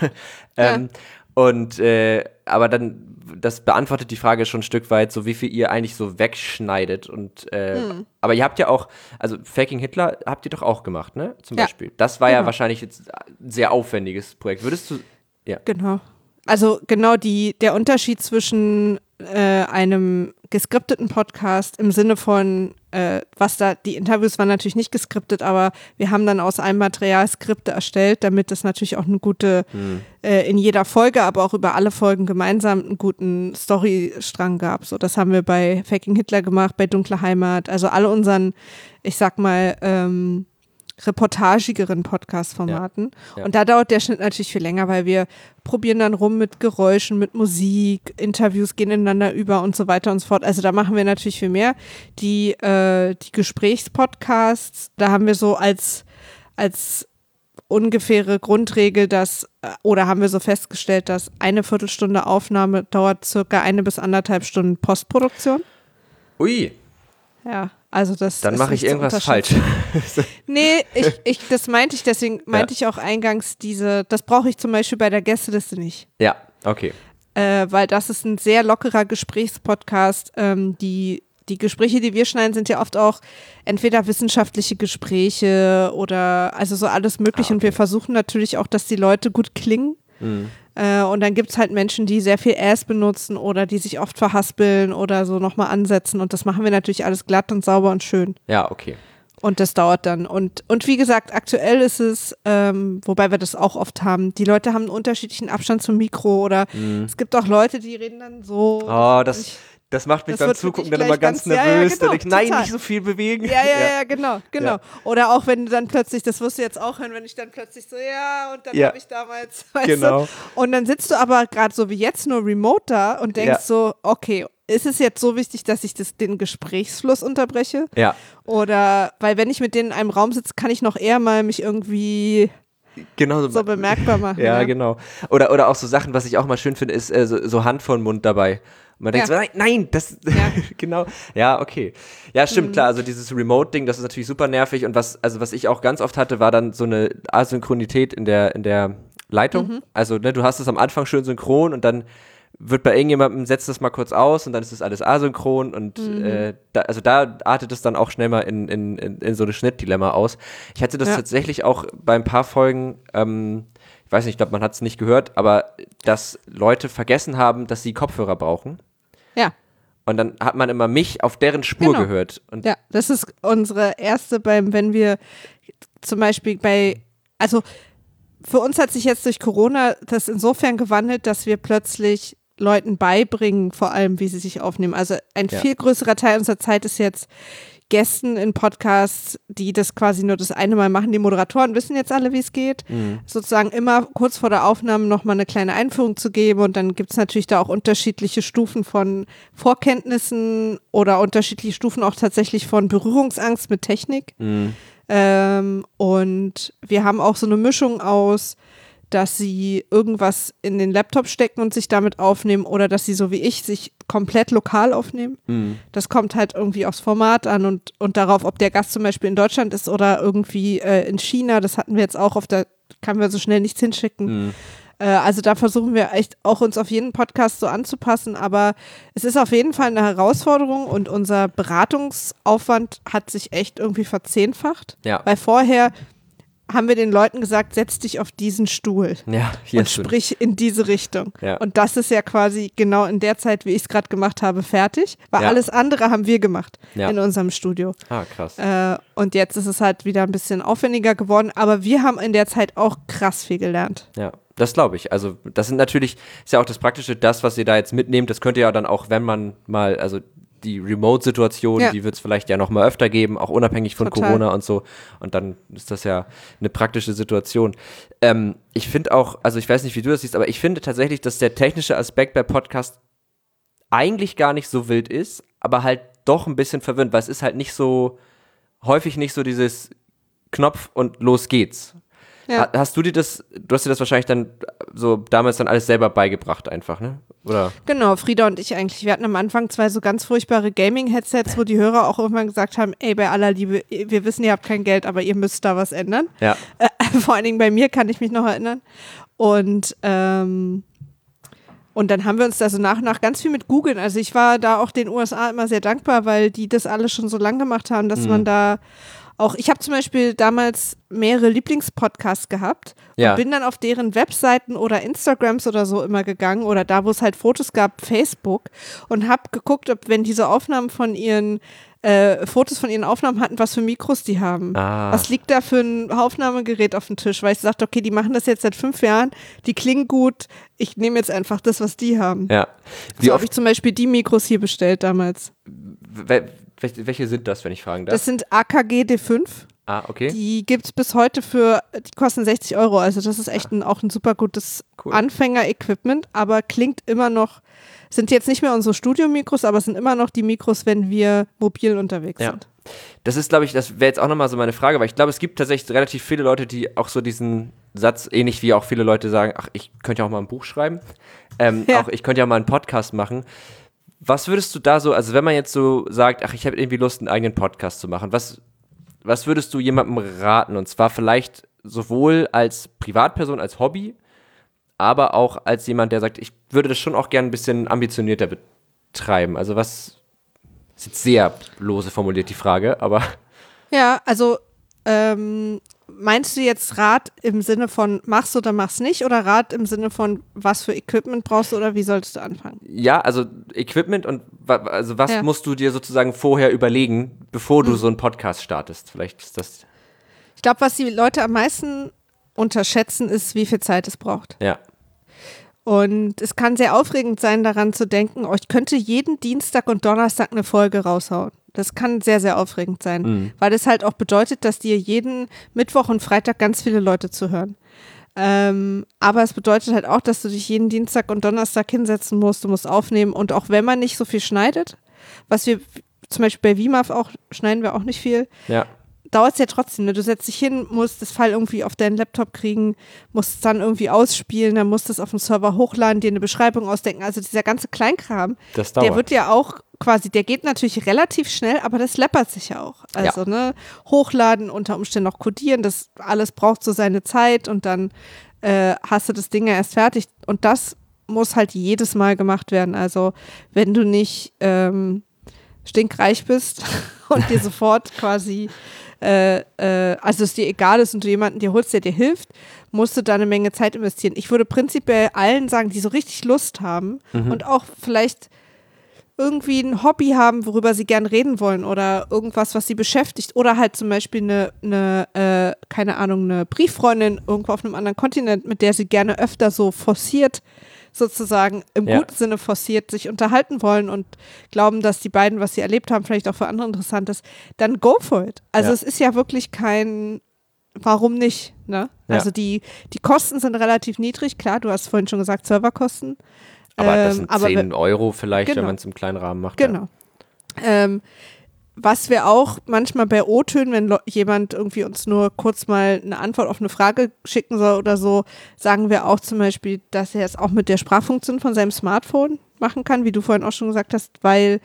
Aber dann, das beantwortet die Frage schon ein Stück weit, so wie viel ihr eigentlich so wegschneidet. Aber ihr habt ja auch, also Faking Hitler habt ihr doch auch gemacht, ne? Zum Beispiel. Das war ja wahrscheinlich jetzt ein sehr aufwendiges Projekt. Würdest du, ja. Genau. Also genau der Unterschied zwischen einem geskripteten Podcast im Sinne von, die Interviews waren natürlich nicht geskriptet, aber wir haben dann aus einem Material Skripte erstellt, damit es natürlich auch eine gute, in jeder Folge, aber auch über alle Folgen gemeinsam einen guten Storystrang gab. So, das haben wir bei Faking Hitler gemacht, bei Dunkle Heimat, also alle unseren, ich sag mal, reportagigeren Podcast-Formaten. Ja. Und da dauert der Schnitt natürlich viel länger, weil wir probieren dann rum mit Geräuschen, mit Musik, Interviews gehen ineinander über und so weiter und so fort. Also da machen wir natürlich viel mehr. Die Gesprächspodcasts, da haben wir so als ungefähre Grundregel, oder haben wir so festgestellt, dass eine Viertelstunde Aufnahme dauert circa 1 bis 1,5 Stunden Postproduktion. Ui. Ja, also das dann mache ich irgendwas falsch. Nee, das meinte ich, deswegen meinte ich auch eingangs das brauche ich zum Beispiel bei der Gästeliste nicht. Ja, okay. Weil das ist ein sehr lockerer Gesprächspodcast. Die Gespräche, die wir schneiden, sind ja oft auch entweder wissenschaftliche Gespräche oder also so alles mögliche. Und wir versuchen natürlich auch, dass die Leute gut klingen. Und dann gibt es halt Menschen, die sehr viel Ass benutzen oder die sich oft verhaspeln oder so nochmal ansetzen. Und das machen wir natürlich alles glatt und sauber und schön. Ja, okay. Und das dauert dann. Und wie gesagt, aktuell ist es, wobei wir das auch oft haben, die Leute haben einen unterschiedlichen Abstand zum Mikro oder es gibt auch Leute, die reden dann so. Oh, das macht mich beim Zugucken dann immer ganz nervös. Genau, nein, nicht so viel bewegen. Ja, genau. Ja. Oder auch wenn du dann plötzlich, das wirst du jetzt auch hören, wenn ich dann plötzlich so, und dann habe ich damals, weißt du. Und dann sitzt du aber gerade so wie jetzt nur remote da und denkst so, okay, ist es jetzt so wichtig, dass ich den Gesprächsfluss unterbreche? Ja. Oder, weil wenn ich mit denen in einem Raum sitze, kann ich noch eher mal mich irgendwie so bemerkbar machen. Ja, genau. Oder auch so Sachen, was ich auch mal schön finde, ist so Hand vor den Mund dabei. Und man denkt so, nein, das, genau. Ja, okay. Ja, stimmt, klar, also dieses Remote-Ding, das ist natürlich super nervig und was ich auch ganz oft hatte, war dann so eine Asynchronität in der Leitung. Also, ne, du hast es am Anfang schön synchron und dann wird bei irgendjemandem, setzt das mal kurz aus und dann ist das alles asynchron und da artet es dann auch schnell mal in so eine Schnittdilemma aus. Ich hatte das tatsächlich auch bei ein paar Folgen, ich weiß nicht, ich glaube, man hat es nicht gehört, aber dass Leute vergessen haben, dass sie Kopfhörer brauchen. Ja. Und dann hat man immer mich auf deren Spur gehört. Und ja, das ist unsere erste wenn wir zum Beispiel also für uns hat sich jetzt durch Corona das insofern gewandelt, dass wir plötzlich Leuten beibringen, vor allem, wie sie sich aufnehmen. Also ein viel größerer Teil unserer Zeit ist jetzt Gästen in Podcasts, die das quasi nur das eine Mal machen. Die Moderatoren wissen jetzt alle, wie es geht. Sozusagen immer kurz vor der Aufnahme nochmal eine kleine Einführung zu geben und dann gibt es natürlich da auch unterschiedliche Stufen von Vorkenntnissen oder unterschiedliche Stufen auch tatsächlich von Berührungsangst mit Technik. Und wir haben auch so eine Mischung aus, dass sie irgendwas in den Laptop stecken und sich damit aufnehmen oder dass sie so wie ich sich komplett lokal aufnehmen. Das kommt halt irgendwie aufs Format an und darauf, ob der Gast zum Beispiel in Deutschland ist oder irgendwie in China. Das hatten wir jetzt auch kann wir so schnell nichts hinschicken. Also da versuchen wir echt auch uns auf jeden Podcast so anzupassen, aber es ist auf jeden Fall eine Herausforderung und unser Beratungsaufwand hat sich echt irgendwie verzehnfacht, weil vorher haben wir den Leuten gesagt, setz dich auf diesen Stuhl und sprich in diese Richtung. Ja. Und das ist ja quasi genau in der Zeit, wie ich es gerade gemacht habe, fertig, weil alles andere haben wir gemacht in unserem Studio. Ah, krass. Und jetzt ist es halt wieder ein bisschen aufwendiger geworden, aber wir haben in der Zeit auch krass viel gelernt. Ja. Das glaube ich. Also das ist ja auch das Praktische, das, was ihr da jetzt mitnehmt, das könnt ihr ja dann auch, wenn man mal, also die Remote-Situation, die wird es vielleicht ja noch mal öfter geben, auch unabhängig von Corona und so. Und dann ist das ja eine praktische Situation. Ich finde auch, also ich weiß nicht, wie du das siehst, aber ich finde tatsächlich, dass der technische Aspekt bei Podcast eigentlich gar nicht so wild ist, aber halt doch ein bisschen verwirrend, weil es ist halt häufig nicht so dieses Knopf und los geht's. Ja. Du hast dir das wahrscheinlich dann so damals dann alles selber beigebracht einfach, ne? Oder? Genau, Frieda und ich eigentlich. Wir hatten am Anfang 2 so ganz furchtbare Gaming-Headsets, wo die Hörer auch irgendwann gesagt haben, ey, bei aller Liebe, wir wissen, ihr habt kein Geld, aber ihr müsst da was ändern. Ja. Vor allen Dingen bei mir kann ich mich noch erinnern. Und dann haben wir uns da so nach und nach ganz viel mit googeln. Also ich war da auch den USA immer sehr dankbar, weil die das alles schon so lang gemacht haben, dass man da auch, ich habe zum Beispiel damals mehrere Lieblingspodcasts gehabt und bin dann auf deren Webseiten oder Instagrams oder so immer gegangen oder da, wo es halt Fotos gab, Facebook und habe geguckt, ob, wenn diese Aufnahmen von ihren Fotos von ihren Aufnahmen hatten, was für Mikros die haben. Was liegt da für ein Aufnahmegerät auf dem Tisch? Weil ich sagte, okay, die machen das jetzt seit 5 Jahren, die klingen gut, ich nehme jetzt einfach das, was die haben. Ja. So habe ich zum Beispiel die Mikros hier bestellt damals. Welche sind das, wenn ich fragen darf? Das sind AKG D5. Okay. Die gibt es bis heute die kosten 60 €. Also das ist echt auch ein super gutes Anfänger-Equipment, aber klingt immer noch, sind jetzt nicht mehr unsere Studio-Mikros, aber es sind immer noch die Mikros, wenn wir mobil unterwegs sind. Das ist, glaube ich, das wäre jetzt auch nochmal so meine Frage, weil ich glaube, es gibt tatsächlich relativ viele Leute, die auch so diesen Satz, ähnlich wie auch viele Leute sagen, ach, ich könnte ja auch mal ein Buch schreiben, auch ich könnte ja mal einen Podcast machen. Was würdest du da so, also wenn man jetzt so sagt, ach, ich habe irgendwie Lust, einen eigenen Podcast zu machen, was würdest du jemandem raten? Und zwar vielleicht sowohl als Privatperson, als Hobby, aber auch als jemand, der sagt, ich würde das schon auch gerne ein bisschen ambitionierter betreiben. Also was, ist jetzt sehr lose formuliert die Frage, aber... Ja, also meinst du jetzt Rat im Sinne von machst oder machst nicht oder Rat im Sinne von was für Equipment brauchst du oder wie solltest du anfangen? Ja, also Equipment und was musst du dir sozusagen vorher überlegen, bevor du so einen Podcast startest? Vielleicht ist das... Ich glaube, was die Leute am meisten unterschätzen, ist, wie viel Zeit es braucht. Ja. Und es kann sehr aufregend sein, daran zu denken, ich könnte jeden Dienstag und Donnerstag eine Folge raushauen. Das kann sehr, sehr aufregend sein, weil das halt auch bedeutet, dass dir jeden Mittwoch und Freitag ganz viele Leute zuhören. Aber es bedeutet halt auch, dass du dich jeden Dienstag und Donnerstag hinsetzen musst, du musst aufnehmen und auch wenn man nicht so viel schneidet, was wir zum Beispiel bei VMAF auch, schneiden wir auch nicht viel, dauert es ja trotzdem, ne? Du setzt dich hin, musst das File irgendwie auf deinen Laptop kriegen, musst es dann irgendwie ausspielen, dann musst du es auf den Server hochladen, dir eine Beschreibung ausdenken. Also dieser ganze Kleinkram, der wird ja auch quasi, der geht natürlich relativ schnell, aber das läppert sich ja auch. Also ne, hochladen, unter Umständen noch codieren, das alles braucht so seine Zeit und dann hast du das Ding ja erst fertig. Und das muss halt jedes Mal gemacht werden. Also wenn du nicht stinkreich bist und dir sofort quasi also es dir egal ist und du jemanden dir holst, der dir hilft, musst du da eine Menge Zeit investieren. Ich würde prinzipiell allen sagen, die so richtig Lust haben und auch vielleicht irgendwie ein Hobby haben, worüber sie gern reden wollen oder irgendwas, was sie beschäftigt oder halt zum Beispiel keine Ahnung, eine Brieffreundin irgendwo auf einem anderen Kontinent, mit der sie gerne öfter so forciert sozusagen im guten Sinne forciert sich unterhalten wollen und glauben, dass die beiden, was sie erlebt haben, vielleicht auch für andere interessant ist, dann go for it. Also es ist ja wirklich kein warum nicht, ne? Also die Kosten sind relativ niedrig, klar, du hast vorhin schon gesagt, Serverkosten. Aber das sind 10 € vielleicht, wenn man es im kleinen Rahmen macht. Genau. Ja. Was wir auch manchmal bei O-Tönen, wenn jemand irgendwie uns nur kurz mal eine Antwort auf eine Frage schicken soll oder so, sagen wir auch zum Beispiel, dass er es auch mit der Sprachfunktion von seinem Smartphone machen kann, wie du vorhin auch schon gesagt hast, weil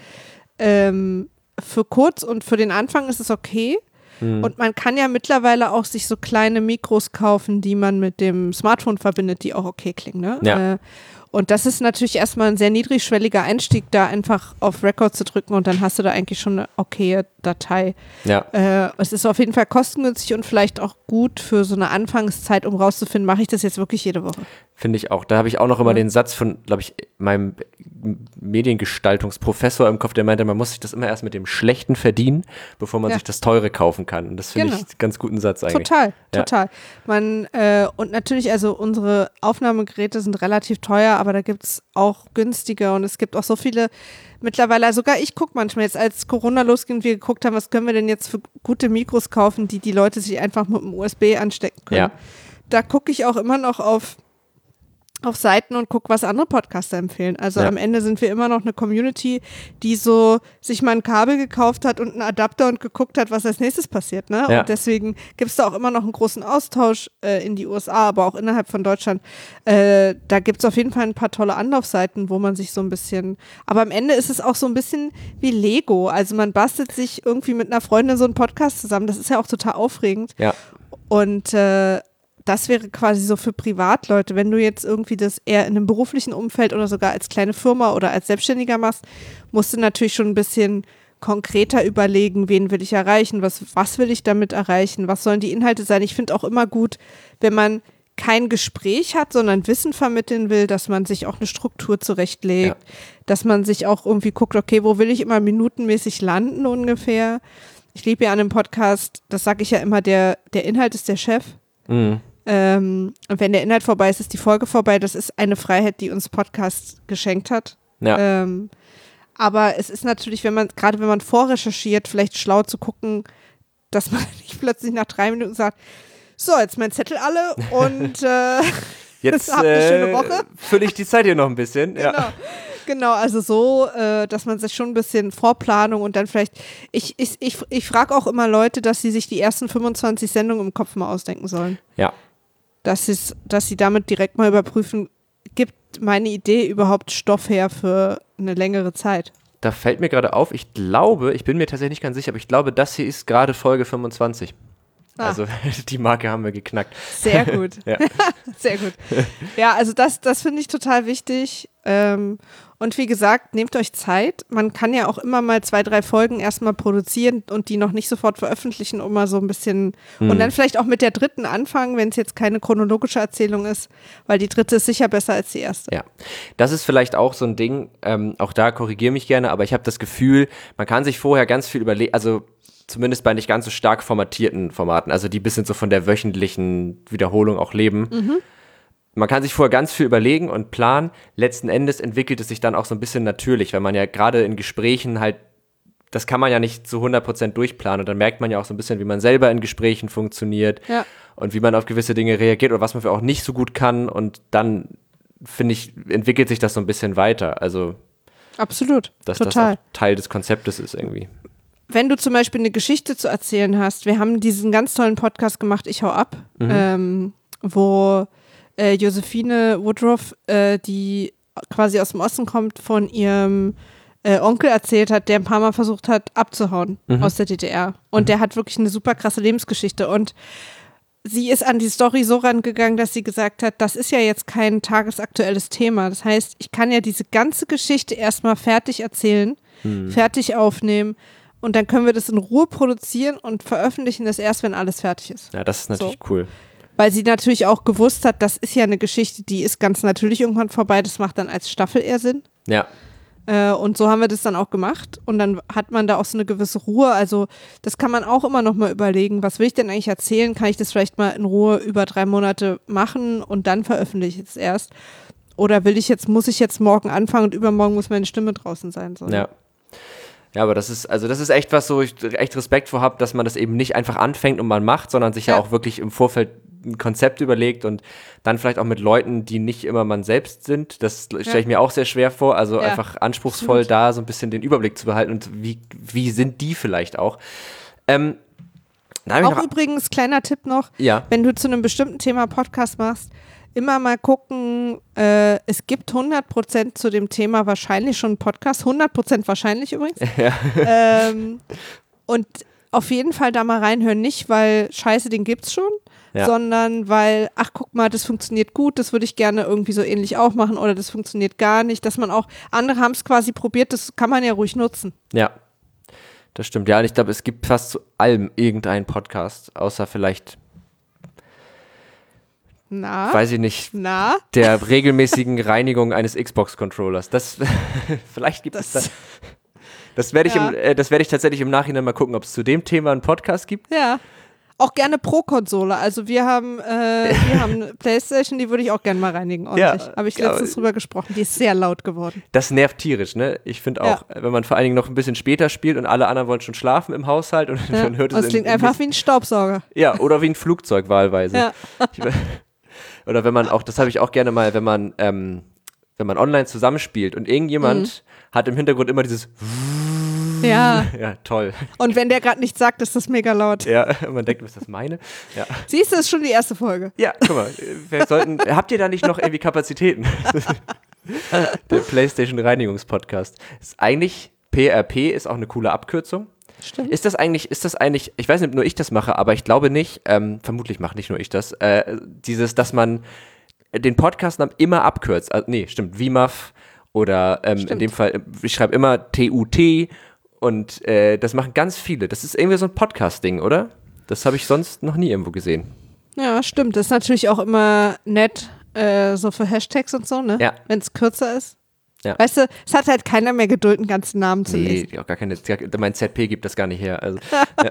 für kurz und für den Anfang ist es okay. Und man kann ja mittlerweile auch sich so kleine Mikros kaufen, die man mit dem Smartphone verbindet, die auch okay klingen. Ne? Ja. Und das ist natürlich erstmal ein sehr niedrigschwelliger Einstieg, da einfach auf Record zu drücken und dann hast du da eigentlich schon eine okaye Datei. Ja. Es ist auf jeden Fall kostengünstig und vielleicht auch gut für so eine Anfangszeit, um rauszufinden, mache ich das jetzt wirklich jede Woche. Finde ich auch. Da habe ich auch noch immer den Satz von, glaube ich, meinem Mediengestaltungsprofessor im Kopf, der meinte, man muss sich das immer erst mit dem Schlechten verdienen, bevor man sich das Teure kaufen kann. Und das finde ich einen ganz guten Satz eigentlich. Total. Und natürlich, also unsere Aufnahmegeräte sind relativ teuer, aber da gibt es auch günstige und es gibt auch so viele mittlerweile, sogar ich gucke manchmal jetzt, als Corona losging und wir geguckt haben, was können wir denn jetzt für gute Mikros kaufen, die Leute sich einfach mit dem USB anstecken können. Ja. Da gucke ich auch immer noch auf auf Seiten und gucke, was andere Podcaster empfehlen. Also Ja. am Ende sind wir immer noch eine Community, die so sich mal ein Kabel gekauft hat und einen Adapter und geguckt hat, was als nächstes passiert. Ne? Ja. Und deswegen gibt es da auch immer noch einen großen Austausch in die USA, aber auch innerhalb von Deutschland. Da gibt es auf jeden Fall ein paar tolle Anlaufseiten, wo man sich so ein bisschen, aber am Ende ist es auch so ein bisschen wie Lego. Also man bastelt sich irgendwie mit einer Freundin so einen Podcast zusammen. Das ist ja auch total aufregend. Ja. Und das wäre quasi so für Privatleute, wenn du jetzt irgendwie das eher in einem beruflichen Umfeld oder sogar als kleine Firma oder als Selbstständiger machst, musst du natürlich schon ein bisschen konkreter überlegen, wen will ich erreichen, was will ich damit erreichen, was sollen die Inhalte sein. Ich finde auch immer gut, wenn man kein Gespräch hat, sondern Wissen vermitteln will, dass man sich auch eine Struktur zurechtlegt, dass man sich auch irgendwie guckt, okay, wo will ich immer minutenmäßig landen ungefähr. Ich liebe ja an einem Podcast, das sage ich ja immer, der Inhalt ist der Chef. Mhm. Und wenn der Inhalt vorbei ist, ist die Folge vorbei. Das ist eine Freiheit, die uns Podcast geschenkt hat. Ja. Aber es ist natürlich, gerade wenn man vorrecherchiert, vielleicht schlau zu gucken, dass man nicht plötzlich nach 3 Minuten sagt, so, jetzt mein Zettel alle und Jetzt habt eine schöne Woche. fülle ich die Zeit hier noch ein bisschen. Ja. Genau, also so, dass man sich schon ein bisschen Vorplanung und dann vielleicht, ich frage auch immer Leute, dass sie sich die ersten 25 Sendungen im Kopf mal ausdenken sollen. Ja. Dass sie damit direkt mal überprüfen, gibt meine Idee überhaupt Stoff her für eine längere Zeit? Da fällt mir gerade auf, ich bin mir tatsächlich nicht ganz sicher, aber ich glaube, das hier ist gerade Folge 25. Also die Marke haben wir geknackt. Sehr gut. Ja. Sehr gut. Ja, also das finde ich total wichtig. Und wie gesagt, nehmt euch Zeit. Man kann ja auch immer mal 2, 3 Folgen erstmal produzieren und die noch nicht sofort veröffentlichen, um mal so ein bisschen und dann vielleicht auch mit der 3. anfangen, wenn es jetzt keine chronologische Erzählung ist, weil die 3. ist sicher besser als die 1. Ja, das ist vielleicht auch so ein Ding, auch da korrigiere mich gerne, aber ich habe das Gefühl, man kann sich vorher ganz viel überlegen, also zumindest bei nicht ganz so stark formatierten Formaten, also die ein bisschen so von der wöchentlichen Wiederholung auch leben. Man kann sich vorher ganz viel überlegen und planen. Letzten Endes entwickelt es sich dann auch so ein bisschen natürlich, weil man ja gerade in Gesprächen halt, das kann man ja nicht zu 100% durchplanen und dann merkt man ja auch so ein bisschen, wie man selber in Gesprächen funktioniert und wie man auf gewisse Dinge reagiert oder was man auch nicht so gut kann und dann, finde ich, entwickelt sich das so ein bisschen weiter. Also absolut, dass total. das auch Teil des Konzeptes ist irgendwie. Wenn du zum Beispiel eine Geschichte zu erzählen hast, wir haben diesen ganz tollen Podcast gemacht, Ich hau ab, wo Josephine Woodruff, die quasi aus dem Osten kommt, von ihrem Onkel erzählt hat, der ein paar Mal versucht hat, abzuhauen aus der DDR. Und der hat wirklich eine super krasse Lebensgeschichte. Und sie ist an die Story so rangegangen, dass sie gesagt hat, das ist ja jetzt kein tagesaktuelles Thema. Das heißt, ich kann ja diese ganze Geschichte erstmal fertig erzählen, fertig aufnehmen und dann können wir das in Ruhe produzieren und veröffentlichen das erst, wenn alles fertig ist. Ja, das ist natürlich cool. Weil sie natürlich auch gewusst hat, das ist ja eine Geschichte, die ist ganz natürlich irgendwann vorbei. Das macht dann als Staffel eher Sinn. Ja. Und so haben wir das dann auch gemacht. Und dann hat man da auch so eine gewisse Ruhe. Also das kann man auch immer noch mal überlegen. Was will ich denn eigentlich erzählen? Kann ich das vielleicht mal in Ruhe über 3 Monate machen und dann veröffentliche ich es erst? Oder muss ich jetzt morgen anfangen und übermorgen muss meine Stimme draußen sein? So. Ja. Ja, aber das ist echt was, wo ich echt Respekt vor habe, dass man das eben nicht einfach anfängt und man macht, sondern sich ja auch wirklich im Vorfeld ein Konzept überlegt und dann vielleicht auch mit Leuten, die nicht immer man selbst sind. Das stelle ich mir auch sehr schwer vor. Also einfach anspruchsvoll da so ein bisschen den Überblick zu behalten und wie sind die vielleicht auch. Auch übrigens, kleiner Tipp noch, wenn du zu einem bestimmten Thema Podcast machst, immer mal gucken, es gibt 100% zu dem Thema wahrscheinlich schon einen Podcast, 100% wahrscheinlich übrigens. Und auf jeden Fall da mal reinhören, nicht weil scheiße, den gibt's schon, sondern weil, ach guck mal, das funktioniert gut, das würde ich gerne irgendwie so ähnlich auch machen oder das funktioniert gar nicht, dass man auch, andere haben es quasi probiert, das kann man ja ruhig nutzen. Ja, das stimmt. Ja, und ich glaube, es gibt fast zu allem irgendeinen Podcast, außer vielleicht weiß ich nicht, der regelmäßigen Reinigung eines Xbox-Controllers. Vielleicht gibt es da. Das werde ich tatsächlich im Nachhinein mal gucken, ob es zu dem Thema einen Podcast gibt. Ja. Auch gerne Pro-Konsole. Also wir haben eine Playstation, die würde ich auch gerne mal reinigen. Ordentlich. Habe ich letztens drüber gesprochen. Die ist sehr laut geworden. Das nervt tierisch, ne? Ich finde auch, wenn man vor allen Dingen noch ein bisschen später spielt und alle anderen wollen schon schlafen im Haushalt und dann hört es. Es klingt einfach wie ein Staubsauger. Ja, oder wie ein Flugzeug wahlweise. Ja. oder wenn man auch, das habe ich auch gerne mal, wenn man online zusammenspielt und irgendjemand hat im Hintergrund immer dieses Ja. Ja, toll. Und wenn der gerade nichts sagt, ist das mega laut. Ja, man denkt, ist das meine? Ja. Siehst du, das ist schon die erste Folge. Ja, guck mal, habt ihr da nicht noch irgendwie Kapazitäten? Der PlayStation-Reinigungspodcast. Ist eigentlich, PRP ist auch eine coole Abkürzung. Stimmt. Ist das eigentlich, ich weiß nicht, ob nur ich das mache, aber ich glaube nicht, vermutlich mache nicht nur ich das, dass man den Podcastnamen immer abkürzt. Also, nee, stimmt, WIMAF oder in dem Fall, ich schreibe immer TUT und das machen ganz viele. Das ist irgendwie so ein Podcast-Ding, oder? Das habe ich sonst noch nie irgendwo gesehen. Ja, stimmt. Das ist natürlich auch immer nett, so für Hashtags und so, ne? Ja. Wenn es kürzer ist. Ja. Weißt du, es hat halt keiner mehr Geduld, einen ganzen Namen zu lesen. Nee, auch mein ZP gibt das gar nicht her. Also,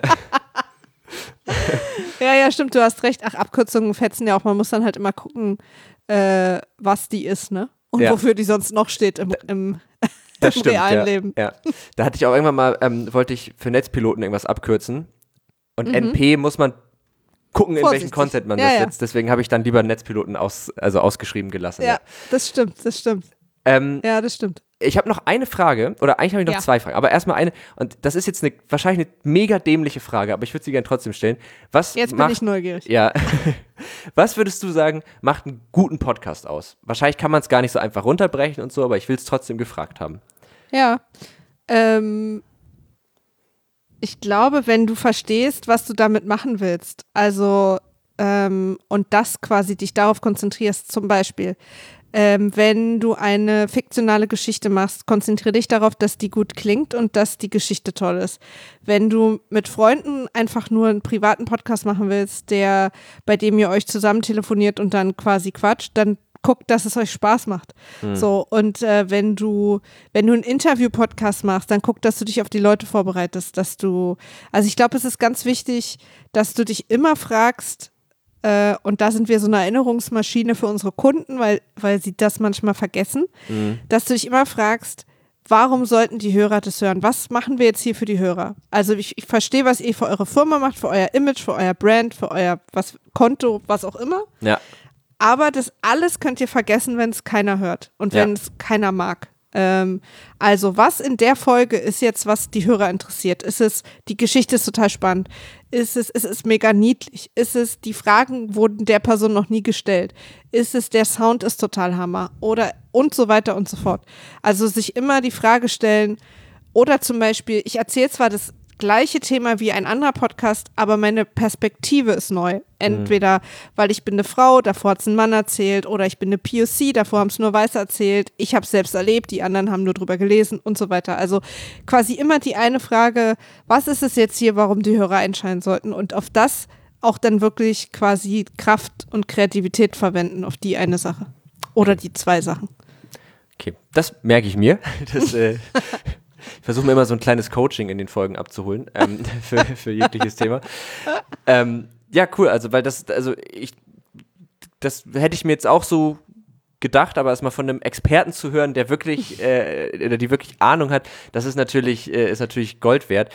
Ja, stimmt, du hast recht. Ach, Abkürzungen fetzen ja auch. Man muss dann halt immer gucken, was die ist, ne? Und wofür die sonst noch steht im das stimmt, realen Leben. Ja. Da hatte ich auch irgendwann mal, wollte ich für Netzpiloten irgendwas abkürzen. Und NP muss man gucken, in welchen Content man das setzt. Deswegen habe ich dann lieber Netzpiloten ausgeschrieben gelassen. Ja, das stimmt. Ja, das stimmt. Ich habe noch eine Frage, oder eigentlich habe ich noch zwei Fragen, aber erstmal eine, und das ist jetzt wahrscheinlich eine mega dämliche Frage, aber ich würde sie gerne trotzdem stellen. Jetzt bin ich neugierig. Ja. Was würdest du sagen, macht einen guten Podcast aus? Wahrscheinlich kann man es gar nicht so einfach runterbrechen und so, aber ich will es trotzdem gefragt haben. Ja. Ich glaube, wenn du verstehst, was du damit machen willst, also und das quasi dich darauf konzentrierst, zum Beispiel, wenn du eine fiktionale Geschichte machst, konzentriere dich darauf, dass die gut klingt und dass die Geschichte toll ist. Wenn du mit Freunden einfach nur einen privaten Podcast machen willst, bei dem ihr euch zusammen telefoniert und dann quasi quatscht, dann guckt, dass es euch Spaß macht. So, und wenn du einen Interview-Podcast machst, dann guck, dass du dich auf die Leute vorbereitest, also ich glaube, es ist ganz wichtig, dass du dich immer fragst, und da sind wir so eine Erinnerungsmaschine für unsere Kunden, weil sie das manchmal vergessen, dass du dich immer fragst, warum sollten die Hörer das hören? Was machen wir jetzt hier für die Hörer? Also ich verstehe, was ihr für eure Firma macht, für euer Image, für euer Brand, für euer Konto, was auch immer. Ja. Aber das alles könnt ihr vergessen, wenn es keiner hört und wenn es keiner mag. Also was in der Folge ist jetzt, was die Hörer interessiert? Die Geschichte ist total spannend. Ist es mega niedlich? Ist es, die Fragen wurden der Person noch nie gestellt? Ist es, der Sound ist total Hammer? Oder und so weiter und so fort. Also sich immer die Frage stellen, oder zum Beispiel, ich erzähle zwar das gleiche Thema wie ein anderer Podcast, aber meine Perspektive ist neu. Entweder, weil ich bin eine Frau, davor hat es ein Mann erzählt, oder ich bin eine POC, davor haben es nur Weiße erzählt, ich habe es selbst erlebt, die anderen haben nur drüber gelesen und so weiter. Also quasi immer die eine Frage, was ist es jetzt hier, warum die Hörer einschalten sollten, und auf das auch dann wirklich quasi Kraft und Kreativität verwenden, auf die eine Sache. Oder die zwei Sachen. Okay, das merke ich mir. Ich versuche mir immer so ein kleines Coaching in den Folgen abzuholen, für jegliches Thema. Ja, cool, das hätte ich mir jetzt auch so gedacht, aber erstmal von einem Experten zu hören, der wirklich, oder die wirklich Ahnung hat, das ist natürlich Gold wert.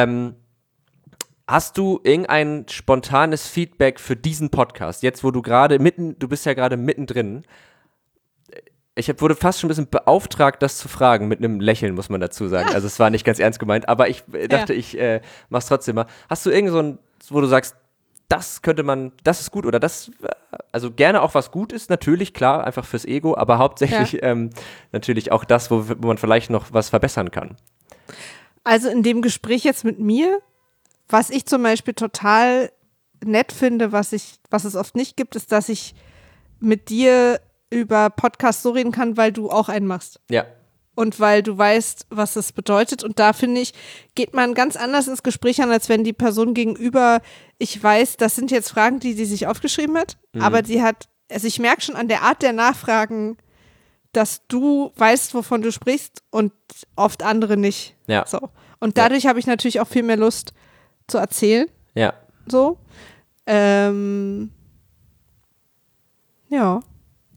Hast du irgendein spontanes Feedback für diesen Podcast? Jetzt, wo du bist ja gerade mittendrin. Ich wurde fast schon ein bisschen beauftragt, das zu fragen, mit einem Lächeln, muss man dazu sagen. Also es war nicht ganz ernst gemeint, aber ich dachte, ich mach's trotzdem mal. Hast du irgend so ein, wo du sagst, das ist gut, oder das, also gerne auch was gut ist, natürlich, klar, einfach fürs Ego, aber hauptsächlich natürlich auch das, wo man vielleicht noch was verbessern kann. Also in dem Gespräch jetzt mit mir, was ich zum Beispiel total nett finde, was es oft nicht gibt, ist, dass ich mit dir über Podcasts so reden kann, weil du auch einen machst. Ja. Und weil du weißt, was das bedeutet. Und da, finde ich, geht man ganz anders ins Gespräch an, als wenn die Person gegenüber, ich weiß, das sind jetzt Fragen, die sie sich aufgeschrieben hat, aber ich merke schon an der Art der Nachfragen, dass du weißt, wovon du sprichst, und oft andere nicht. Ja. So. Und dadurch habe ich natürlich auch viel mehr Lust zu erzählen. Ja. So. Ja.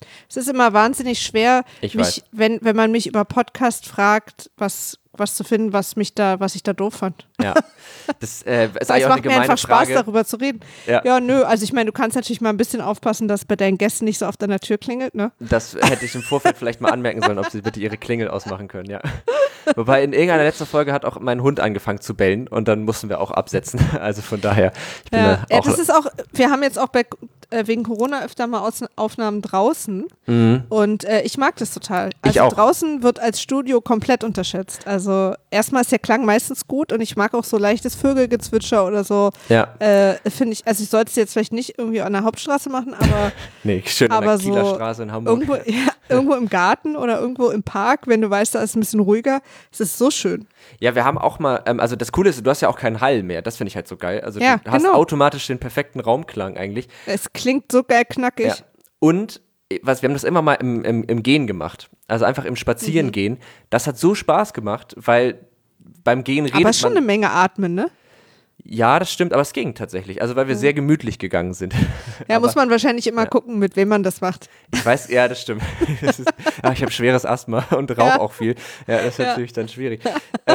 Es ist immer wahnsinnig schwer, Ich weiß. wenn man mich über Podcast fragt, was zu finden, was ich da doof fand. Ja, das ist Weil eigentlich es auch eine macht mir gemeine einfach Spaß, Frage. darüber zu reden. Ja, nö, also ich meine, du kannst natürlich mal ein bisschen aufpassen, dass bei deinen Gästen nicht so oft an der Tür klingelt, ne? Das hätte ich im Vorfeld vielleicht mal anmerken sollen, ob sie bitte ihre Klingel ausmachen können, ja. Wobei in irgendeiner letzten Folge hat auch mein Hund angefangen zu bellen und dann mussten wir auch absetzen. Also von daher, ich bin da auch... das ist auch, wir haben jetzt auch wegen Corona öfter mal Aufnahmen draußen und ich mag das total. Also Ich auch. draußen wird als Studio komplett unterschätzt. Also erstmal ist der Klang meistens gut und ich mag auch so leichtes Vögelgezwitscher oder so. Ja. Finde ich, also ich sollte es jetzt vielleicht nicht irgendwie an der Hauptstraße machen, aber Nee, schön an aber der Kieler so Straße in Hamburg. irgendwo im Garten oder irgendwo im Park, wenn du weißt, da ist ein bisschen ruhiger, es ist so schön. Ja, wir haben auch mal, also das Coole ist, du hast ja auch keinen Hall mehr, das finde ich halt so geil. Also Ja, du hast genau. automatisch den perfekten Raumklang eigentlich. Es klingt so geil knackig. Ja. Und wir haben das immer mal im Gehen gemacht. Also einfach im Spazierengehen. Das hat so Spaß gemacht, weil beim Gehen redet Aber es ist schon man... eine Menge atmen, ne? Ja, das stimmt, aber es ging tatsächlich. Also weil wir sehr gemütlich gegangen sind. Ja, aber muss man wahrscheinlich immer gucken, mit wem man das macht. ich weiß, ja, das stimmt. Ich habe schweres Asthma und rauche auch viel. Ja, das ist natürlich dann schwierig.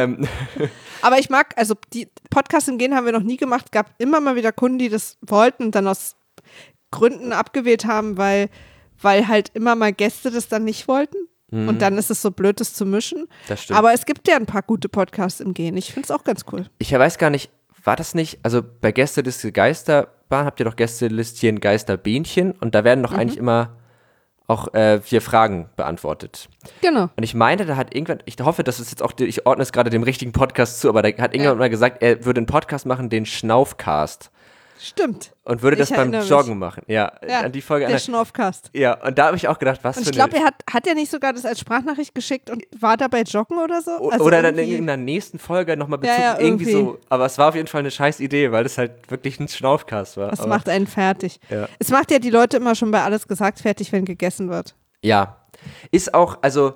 Aber ich mag, also die Podcasts im Gehen haben wir noch nie gemacht. Gab immer mal wieder Kunden, die das wollten und dann aus Gründen abgewählt haben, weil halt immer mal Gäste das dann nicht wollten. Und dann ist es so blöd, das zu mischen. Das stimmt. Aber es gibt ja ein paar gute Podcasts im Gehen. Ich finde es auch ganz cool. Ich weiß gar nicht, war das nicht, also bei Gästeliste Geisterbahn habt ihr doch Gästelistchen Geisterbähnchen und da werden doch eigentlich immer auch 4 Fragen beantwortet. Genau. Und ich meine, da hat irgendwann, ich hoffe, das ist jetzt auch, ich ordne es gerade dem richtigen Podcast zu, aber da hat irgendjemand mal gesagt, er würde einen Podcast machen, den Schnaufcast. Stimmt. Und würde das Ich beim erinnere mich. Joggen machen. Ja, an die Folge. Der Schnaufcast. Ja, und da habe ich auch gedacht, was Und für ich glaube, eine... hat er nicht sogar das als Sprachnachricht geschickt und war dabei joggen oder so? Also oder dann irgendwie- in der nächsten Folge nochmal Bezug, Ja, irgendwie irgendwie. so. Aber es war auf jeden Fall eine scheiß Idee, weil das halt wirklich ein Schnaufcast war. Das aber, macht einen fertig. Ja. Es macht ja die Leute immer schon bei alles gesagt fertig, wenn gegessen wird. Ja. Ist auch, also...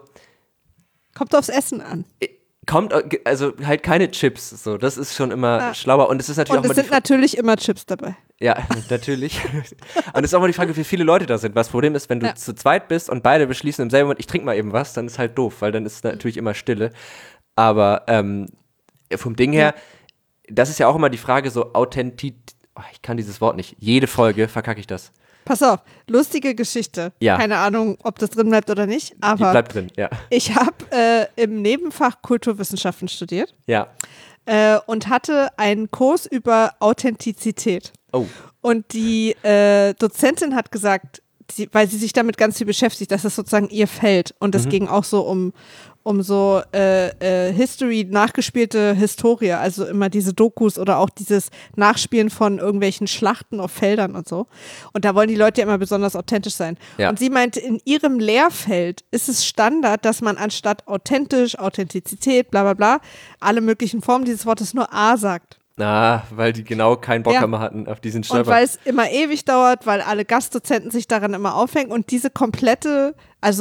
Kommt aufs Essen an. Kommt, also halt keine Chips, so, das ist schon immer schlauer und es ist natürlich Und auch es mal sind natürlich immer Chips dabei. ja, natürlich. Und es ist auch mal die Frage, wie viele Leute da sind. Was das Problem ist, wenn du zu zweit bist und beide beschließen im selben Moment, ich trinke mal eben was, dann ist halt doof, weil dann ist natürlich immer Stille. Aber vom Ding her, das ist ja auch immer die Frage, so ich kann dieses Wort nicht. Jede Folge verkacke ich das. Pass auf, lustige Geschichte. Ja. Keine Ahnung, ob das drin bleibt oder nicht, Die aber bleibt drin, ja. ich habe im Nebenfach Kulturwissenschaften studiert Ja. und hatte einen Kurs über Authentizität. Oh. Und die Dozentin hat gesagt, weil sie sich damit ganz viel beschäftigt, dass das sozusagen ihr Feld. Und es ging auch so um so History, nachgespielte Historie, also immer diese Dokus oder auch dieses Nachspielen von irgendwelchen Schlachten auf Feldern und so. Und da wollen die Leute ja immer besonders authentisch sein. Ja. Und sie meinte, in ihrem Lehrfeld ist es Standard, dass man anstatt authentisch, Authentizität, bla bla bla, alle möglichen Formen dieses Wortes nur A sagt. Weil die genau keinen Bock Ja. mehr hatten auf diesen Und Stolper. weil es immer ewig dauert, weil alle Gastdozenten sich daran immer aufhängen und diese komplette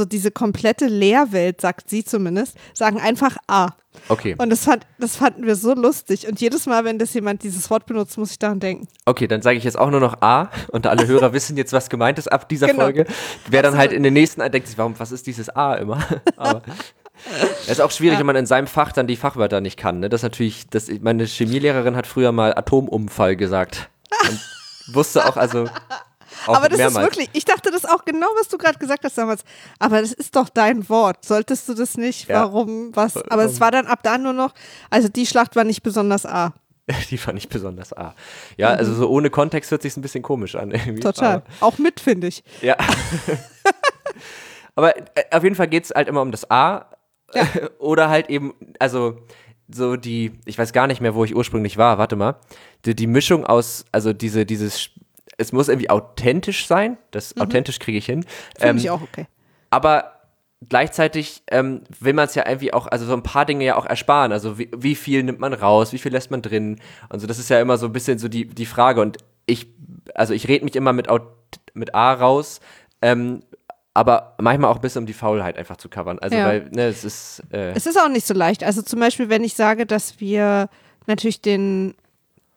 Lehrwelt, sagt sie zumindest, sagen einfach A. Okay. Und das fanden wir so lustig. Und jedes Mal, wenn das jemand dieses Wort benutzt, muss ich daran denken. Okay, dann sage ich jetzt auch nur noch A und alle Hörer wissen jetzt, was gemeint ist ab dieser Genau. Folge. Wer dann halt in den nächsten denkt sich, was ist dieses A immer? Aber es ist auch schwierig, wenn man in seinem Fach dann die Fachwörter nicht kann. Ne? Das ist natürlich, meine Chemielehrerin hat früher mal Atomunfall gesagt. Und wusste auch, also auch Aber das mehrmals. ist wirklich, ich dachte das auch genau, was du gerade gesagt hast damals. Aber das ist doch dein Wort. Solltest du das nicht? Ja. Warum? Was? Aber es war dann ab da nur noch, also die Schlacht war nicht besonders A. Die fand ich besonders A. Ja, also so ohne Kontext hört sich ein bisschen komisch an. Irgendwie. Total. Auch mit, finde ich. Ja. Aber auf jeden Fall geht es halt immer um das A. Ja. Oder halt eben, also so ich weiß gar nicht mehr, wo ich ursprünglich war, warte mal. Die Mischung aus, also dieses, es muss irgendwie authentisch sein, das authentisch kriege ich hin. Finde ich auch okay. Aber gleichzeitig will man es ja irgendwie auch, also so ein paar Dinge ja auch ersparen. Also wie viel nimmt man raus, wie viel lässt man drin? Und so, das ist ja immer so ein bisschen so die Frage. Und ich rede mich immer mit A raus, aber manchmal auch ein bisschen, um die Faulheit einfach zu covern. Also, weil, ne, es ist. Es ist auch nicht so leicht. Also zum Beispiel, wenn ich sage, dass wir natürlich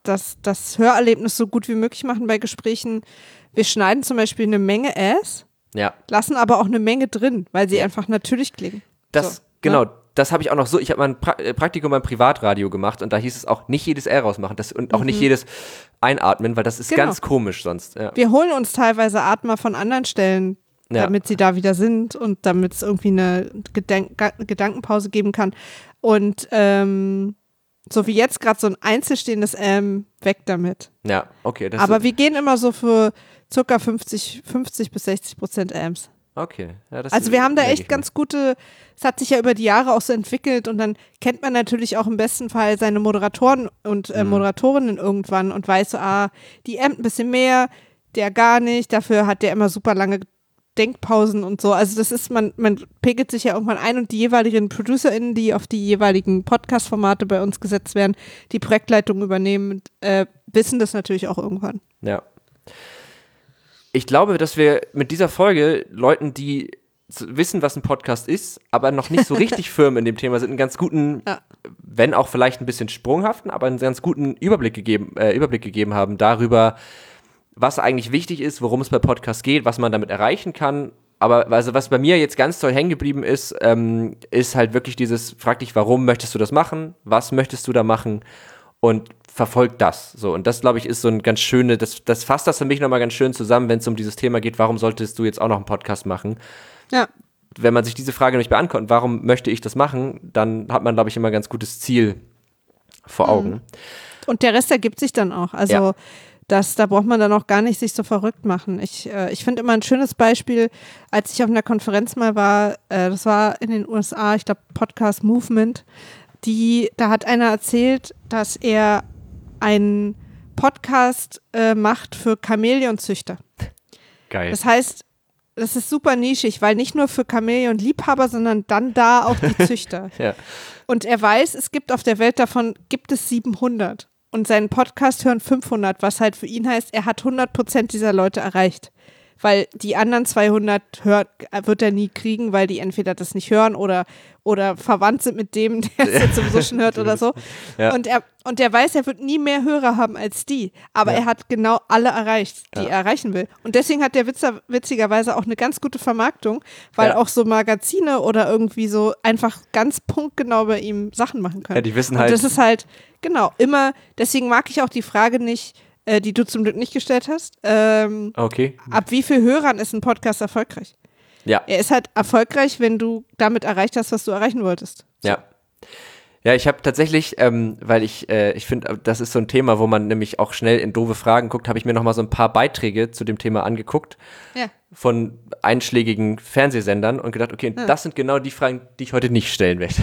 das Hörerlebnis so gut wie möglich machen bei Gesprächen. Wir schneiden zum Beispiel eine Menge Äs. Ja. lassen aber auch eine Menge drin, weil sie einfach natürlich klingen. Genau, das habe ich auch noch so. Ich habe mal ein Praktikum beim Privatradio gemacht und da hieß es auch, nicht jedes R rausmachen und auch nicht jedes einatmen, weil das ist ganz komisch sonst. Ja. Wir holen uns teilweise Atmer von anderen Stellen, damit sie da wieder sind und damit es irgendwie eine Gedankenpause geben kann. Und so wie jetzt gerade so ein einzelstehendes weg damit. Ja, okay. Aber wir gehen immer so für ca. 50 bis 60% Amps. Okay. Ja, also wir haben da echt ganz gute, es hat sich ja über die Jahre auch so entwickelt und dann kennt man natürlich auch im besten Fall seine Moderatoren und Moderatorinnen irgendwann und weiß so, die ampt ein bisschen mehr, der gar nicht, dafür hat der immer super lange Denkpausen und so. Also das ist, man pegelt sich ja irgendwann ein und die jeweiligen ProducerInnen, die auf die jeweiligen Podcast-Formate bei uns gesetzt werden, die Projektleitung übernehmen, wissen das natürlich auch irgendwann. Ja. Ich glaube, dass wir mit dieser Folge Leuten, die wissen, was ein Podcast ist, aber noch nicht so richtig firm in dem Thema sind, einen ganz guten, wenn auch vielleicht ein bisschen sprunghaften, aber einen ganz guten Überblick gegeben haben darüber, was eigentlich wichtig ist, worum es bei Podcasts geht, was man damit erreichen kann. Aber also was bei mir jetzt ganz toll hängen geblieben ist, ist halt wirklich dieses, frag dich, warum möchtest du das machen? Was möchtest du da machen? Und verfolgt das. So, und das, glaube ich, ist so ein ganz schöne, das fasst das für mich nochmal ganz schön zusammen, wenn es um dieses Thema geht, warum solltest du jetzt auch noch einen Podcast machen? Ja. Wenn man sich diese Frage nicht beantwortet, warum möchte ich das machen, dann hat man, glaube ich, immer ein ganz gutes Ziel vor Augen. Und der Rest ergibt sich dann auch. Also da braucht man dann auch gar nicht sich so verrückt machen. Ich finde immer ein schönes Beispiel, als ich auf einer Konferenz mal war, das war in den USA, ich glaube Podcast Movement, da hat einer erzählt, dass er einen Podcast macht für Chamäleonzüchter. Geil. Das heißt, das ist super nischig, weil nicht nur für Chamäleon-Liebhaber, sondern dann da auch die Züchter. Ja. Und er weiß, es gibt auf der Welt davon, gibt es 700. Und seinen Podcast hören 500, was halt für ihn heißt, er hat 100% dieser Leute erreicht. Weil die anderen 200 wird er nie kriegen, weil die entweder das nicht hören oder verwandt sind mit dem, der es jetzt sowieso schon hört oder so. Ja. Und er weiß, er wird nie mehr Hörer haben als die. Aber er hat genau alle erreicht, die er erreichen will. Und deswegen hat der witzigerweise auch eine ganz gute Vermarktung, weil auch so Magazine oder irgendwie so einfach ganz punktgenau bei ihm Sachen machen können. Ja, die wissen und halt. das ist halt, genau, immer, deswegen mag ich auch die Frage nicht, die du zum Glück nicht gestellt hast. Okay. Ab wie viel Hörern ist ein Podcast erfolgreich? Ja. Er ist halt erfolgreich, wenn du damit erreicht hast, was du erreichen wolltest. So. Ja. Ja, ich habe tatsächlich, weil ich finde, das ist so ein Thema, wo man nämlich auch schnell in doofe Fragen guckt, habe ich mir noch mal so ein paar Beiträge zu dem Thema angeguckt von einschlägigen Fernsehsendern und gedacht, okay, das sind genau die Fragen, die ich heute nicht stellen möchte.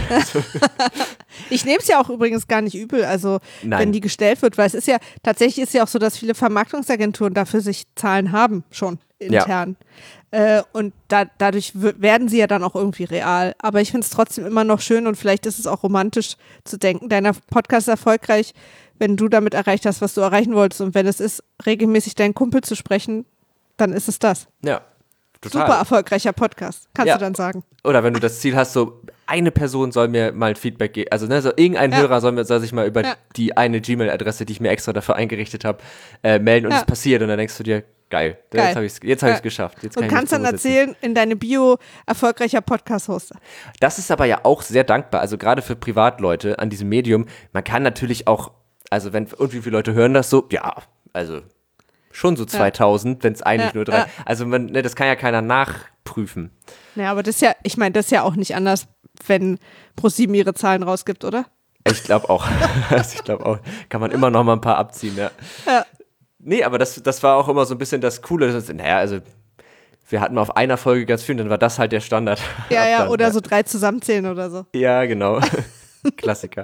Ich nehme es ja auch übrigens gar nicht übel, also wenn die gestellt wird, weil es ist ja, tatsächlich ist ja auch so, dass viele Vermarktungsagenturen dafür sich Zahlen haben, schon intern. Und dadurch werden sie ja dann auch irgendwie real. Aber ich finde es trotzdem immer noch schön und vielleicht ist es auch romantisch zu denken, deiner Podcast ist erfolgreich, wenn du damit erreicht hast, was du erreichen wolltest. Und wenn es ist, regelmäßig deinen Kumpel zu sprechen, dann ist es das. Ja, total. Super erfolgreicher Podcast, kannst du dann sagen. Oder wenn du das Ziel hast, so eine Person soll mir mal ein Feedback geben, also so irgendein Hörer soll sich mal über die eine Gmail-Adresse, die ich mir extra dafür eingerichtet habe, melden und es passiert und dann denkst du dir, geil. Jetzt habe ich es geschafft. Jetzt kann und kannst dann erzählen in deine Bio, erfolgreicher Podcast-Hoster. Das ist aber ja auch sehr dankbar, also gerade für Privatleute an diesem Medium. Man kann natürlich auch, also wenn, und wie viele Leute hören das so? Ja, also schon so 2000, wenn es eigentlich nur 3. Also das kann ja keiner nachprüfen. Naja, aber das ist ja, ich meine, das ist ja auch nicht anders, wenn ProSieben ihre Zahlen rausgibt, oder? Ich glaube auch. Kann man immer noch mal ein paar abziehen, ja. Nee, aber das war auch immer so ein bisschen das Coole. Naja, also wir hatten mal auf einer Folge ganz viel, dann war das halt der Standard. Ja, oder so 3 zusammenzählen oder so. Ja, genau. Klassiker.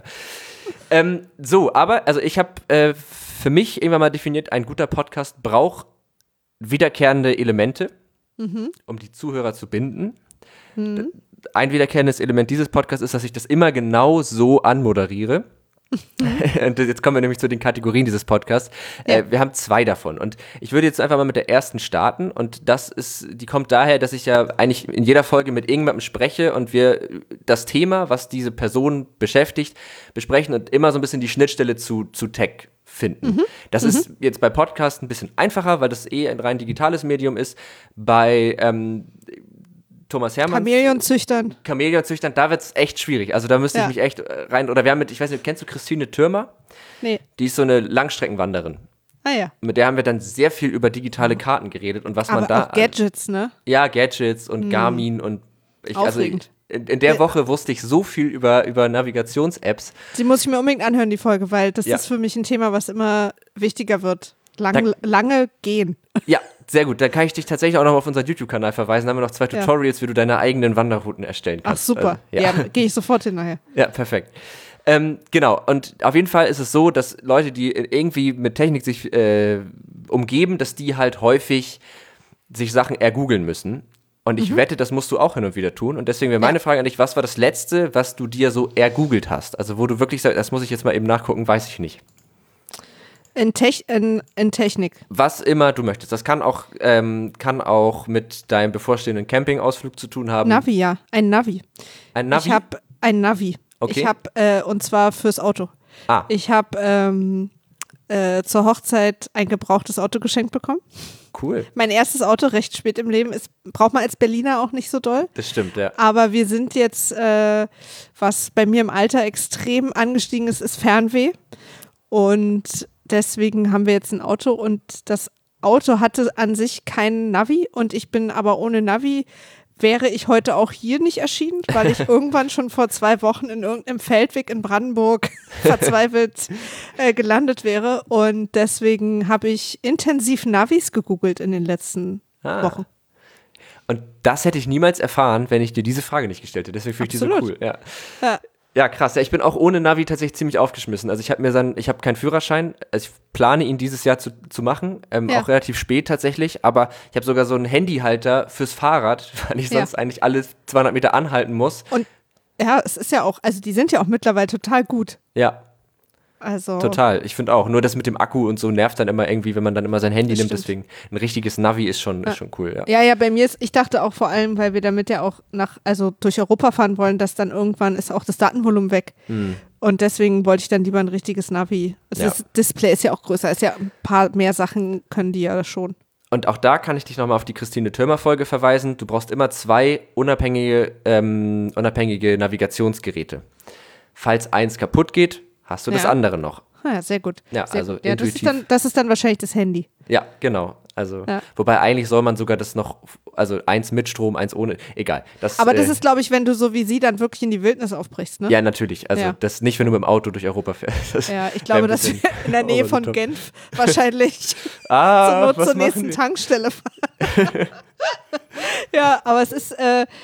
So, aber, also ich habe für mich irgendwann mal definiert, ein guter Podcast braucht wiederkehrende Elemente, um die Zuhörer zu binden. Ein wiederkehrendes Element dieses Podcasts ist, dass ich das immer genau so anmoderiere. Und jetzt kommen wir nämlich zu den Kategorien dieses Podcasts. Ja. Wir haben 2 davon und ich würde jetzt einfach mal mit der ersten starten und die kommt daher, dass ich ja eigentlich in jeder Folge mit irgendjemandem spreche und wir das Thema, was diese Person beschäftigt, besprechen und immer so ein bisschen die Schnittstelle zu Tech finden. Das ist jetzt bei Podcasts ein bisschen einfacher, weil das ein rein digitales Medium ist. Bei Thomas Hermanns. Chamäleonzüchtern, da wird es echt schwierig. Also da müsste ich mich echt rein, oder wir haben ich weiß nicht, kennst du Christine Thürmer? Nee. Die ist so eine Langstreckenwanderin. Ah ja. Mit der haben wir dann sehr viel über digitale Karten geredet und was Aber man da. Auch Gadgets, ne? Ja, Gadgets und Garmin und Aufregend. In der Woche wusste ich so viel über Navigations-Apps. Die muss ich mir unbedingt anhören, die Folge, weil das ist für mich ein Thema, was immer wichtiger wird. Lange gehen. Ja, sehr gut. Da kann ich dich tatsächlich auch noch auf unseren YouTube-Kanal verweisen. Da haben wir noch 2 Tutorials, wie du deine eigenen Wanderrouten erstellen kannst. Ach, super. Also, ja, gehe ich sofort hin nachher. Ja, perfekt. Genau, und auf jeden Fall ist es so, dass Leute, die irgendwie mit Technik sich umgeben, dass die halt häufig sich Sachen ergoogeln müssen. Und ich wette, das musst du auch hin und wieder tun. Und deswegen wäre meine Frage an dich, was war das Letzte, was du dir so ergoogelt hast? Also wo du wirklich sagst, das muss ich jetzt mal eben nachgucken, weiß ich nicht. In Technik. Was immer du möchtest. Das kann auch mit deinem bevorstehenden Campingausflug zu tun haben. Navi, ja. Ein Navi. Ein Navi? Ich habe ein Navi. Okay. Ich habe, und zwar fürs Auto. Ich habe zur Hochzeit ein gebrauchtes Auto geschenkt bekommen. Cool. Mein erstes Auto recht spät im Leben braucht man als Berliner auch nicht so doll. Das stimmt, ja. Aber wir sind jetzt, was bei mir im Alter extrem angestiegen ist Fernweh. Und deswegen haben wir jetzt ein Auto und das Auto hatte an sich keinen Navi und ich bin aber ohne Navi wäre ich heute auch hier nicht erschienen, weil ich irgendwann schon vor 2 Wochen in irgendeinem Feldweg in Brandenburg verzweifelt gelandet wäre. Und deswegen habe ich intensiv Navis gegoogelt in den letzten Wochen. Und das hätte ich niemals erfahren, wenn ich dir diese Frage nicht gestellt hätte. Deswegen finde ich die so cool. Ja. Ja, krass. Ja, ich bin auch ohne Navi tatsächlich ziemlich aufgeschmissen. Also ich habe keinen Führerschein. Also ich plane ihn dieses Jahr zu machen. Auch relativ spät tatsächlich. Aber ich habe sogar so einen Handyhalter fürs Fahrrad, weil ich sonst eigentlich alle 200 Meter anhalten muss. Und ja, es ist ja auch, also die sind ja auch mittlerweile total gut. Ja. Also. Total, ich finde auch. Nur das mit dem Akku und so nervt dann immer irgendwie, wenn man dann immer sein Handy nimmt. Deswegen ein richtiges Navi ist schon cool. Ja, bei mir ich dachte auch vor allem, weil wir damit ja auch durch Europa fahren wollen, dass dann irgendwann ist auch das Datenvolumen weg. Und deswegen wollte ich dann lieber ein richtiges Navi. Das Display ist ja auch größer, ist ja ein paar mehr Sachen können die ja schon. Und auch da kann ich dich nochmal auf die Christine Thürmer-Folge verweisen. Du brauchst immer 2 unabhängige Navigationsgeräte. Falls eins kaputt geht, hast du das andere noch. Ja, sehr gut. Ja, sehr also gut. Ja, intuitiv. das ist dann wahrscheinlich das Handy. Ja, genau. Also, wobei eigentlich soll man sogar das noch, also 1 mit Strom, 1 ohne, egal. Aber das ist, glaube ich, wenn du so wie sie dann wirklich in die Wildnis aufbrichst, ne? Ja, natürlich. Also das nicht, wenn du mit dem Auto durch Europa fährst. Ich glaube, dass wir in der Nähe von Genf wahrscheinlich zur nächsten Tankstelle fahren. Ja, aber es ist,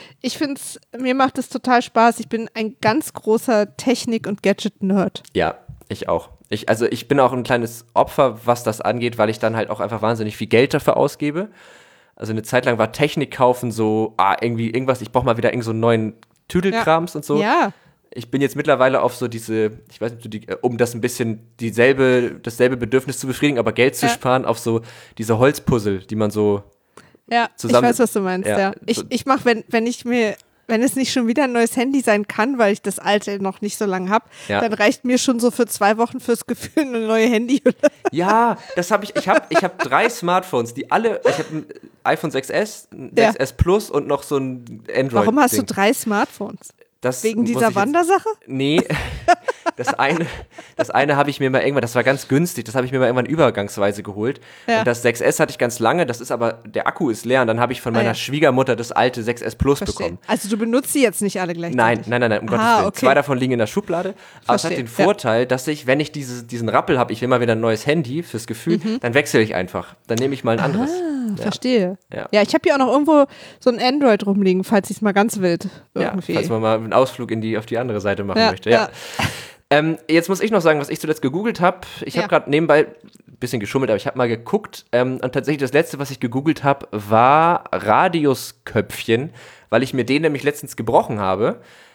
mir macht es total Spaß. Ich bin ein ganz großer Technik- und Gadget-Nerd. Ja, ich auch. Ich bin auch ein kleines Opfer, was das angeht, weil ich dann halt auch einfach wahnsinnig viel Geld dafür ausgebe. Also eine Zeit lang war Technik kaufen so, irgendwas, ich brauche mal wieder so einen neuen Tüdelkrams und so. Ja. Ich bin jetzt mittlerweile auf so diese, ich weiß nicht, um das ein bisschen dasselbe Bedürfnis zu befriedigen, aber Geld zu sparen, auf so diese Holzpuzzle, die man so zusammen... Ich weiß, was du meinst, ja. Ich mache, wenn es nicht schon wieder ein neues Handy sein kann, weil ich das alte noch nicht so lange habe, dann reicht mir schon so für 2 Wochen fürs Gefühl eine neue Handyhülle. Ja, das habe ich. Ich hab 3 Smartphones, ich habe ein iPhone 6S, ein 6S Plus und noch so ein Android-Ding. Warum hast du 3 Smartphones? Wegen dieser Wandersache? Nee, das eine habe ich mir mal irgendwann, das war ganz günstig, das habe ich mir mal irgendwann übergangsweise geholt. Ja. Und das 6S hatte ich ganz lange, das ist aber, der Akku ist leer und dann habe ich von meiner Schwiegermutter das alte 6S Plus bekommen. Also du benutzt sie jetzt nicht alle gleichzeitig? Nein, um Gottes Willen. Okay. 2 davon liegen in der Schublade. Aber es hat den Vorteil, dass ich, wenn ich diesen Rappel habe, ich will mal wieder ein neues Handy fürs Gefühl, dann wechsle ich einfach. Dann nehme ich mal ein anderes. Verstehe. Ja, ich habe hier auch noch irgendwo so ein Android rumliegen, falls ich es mal ganz wild irgendwie. Ja, falls man mal einen Ausflug auf die andere Seite machen möchte. Ja. Jetzt muss ich noch sagen, was ich zuletzt gegoogelt habe. Ich habe gerade nebenbei ein bisschen geschummelt, aber ich habe mal geguckt und tatsächlich das letzte, was ich gegoogelt habe, war Radiusköpfchen, weil ich mir den nämlich letztens gebrochen habe.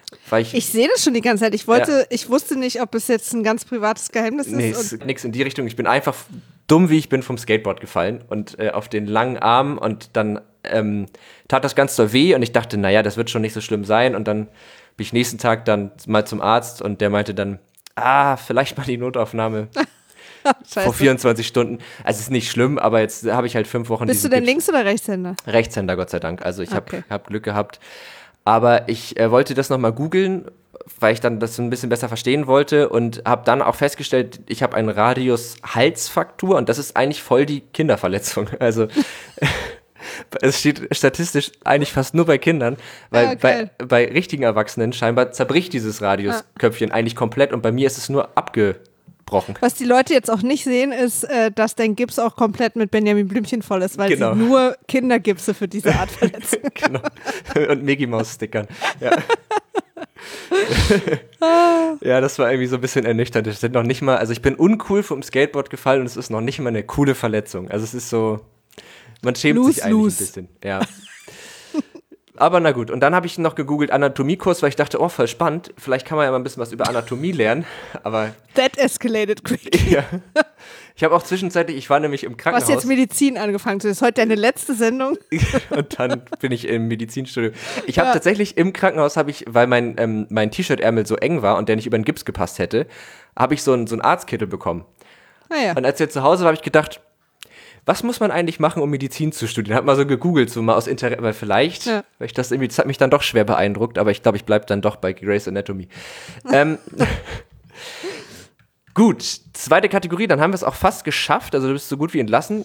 Weil Ich sehe das schon die ganze Zeit. Ich wusste nicht, ob es jetzt ein ganz privates Geheimnis ist. Nee, ist nix in die Richtung. Ich bin einfach dumm, wie ich bin, vom Skateboard gefallen und auf den langen Arm und dann tat das ganz doll weh und ich dachte, naja, das wird schon nicht so schlimm sein und dann bin ich nächsten Tag dann mal zum Arzt und der meinte dann, vielleicht mal die Notaufnahme vor 24 Stunden. Also es ist nicht schlimm, aber jetzt habe ich halt 5 Wochen Bist du denn Links- oder Rechtshänder? Rechtshänder, Gott sei Dank. Also ich hab Glück gehabt. Aber ich wollte das nochmal googeln, weil ich dann das ein bisschen besser verstehen wollte und habe dann auch festgestellt, ich habe einen Radius-Halsfraktur und das ist eigentlich voll die Kinderverletzung. Also es steht statistisch eigentlich fast nur bei Kindern, weil bei richtigen Erwachsenen scheinbar zerbricht dieses Radiusköpfchen eigentlich komplett und bei mir ist es nur abgebrochen. Was die Leute jetzt auch nicht sehen, ist, dass dein Gips auch komplett mit Benjamin Blümchen voll ist, weil sie nur Kindergipse für diese Art verletzen. Genau. Und Mickey-Maus-Stickern. Ja. Ja, das war irgendwie so ein bisschen ernüchternd. Das sind noch nicht mal, also ich bin uncool vom Skateboard gefallen und es ist noch nicht mal eine coole Verletzung. Also es ist so, man schämt sich eigentlich ein bisschen. Ja. Aber na gut, und dann habe ich noch gegoogelt Anatomiekurs, weil ich dachte, oh, voll spannend, vielleicht kann man ja mal ein bisschen was über Anatomie lernen, aber... That escalated quickly. Ja. Ich habe auch zwischenzeitlich, ich war nämlich im Krankenhaus. Du hast jetzt Medizin angefangen, das ist heute deine letzte Sendung. Und dann bin ich im Medizinstudio. Ich habe tatsächlich im Krankenhaus, weil mein T-Shirt-Ärmel so eng war und der nicht über den Gips gepasst hätte, habe ich so einen Arztkittel bekommen. Ja. Und als ich zu Hause war, habe ich gedacht, was muss man eigentlich machen, um Medizin zu studieren? Hab mal so gegoogelt, so mal aus Interesse, weil vielleicht, weil das hat mich dann doch schwer beeindruckt, aber ich glaube, ich bleibe dann doch bei Grey's Anatomy. Gut, zweite Kategorie, dann haben wir es auch fast geschafft, also du bist so gut wie entlassen.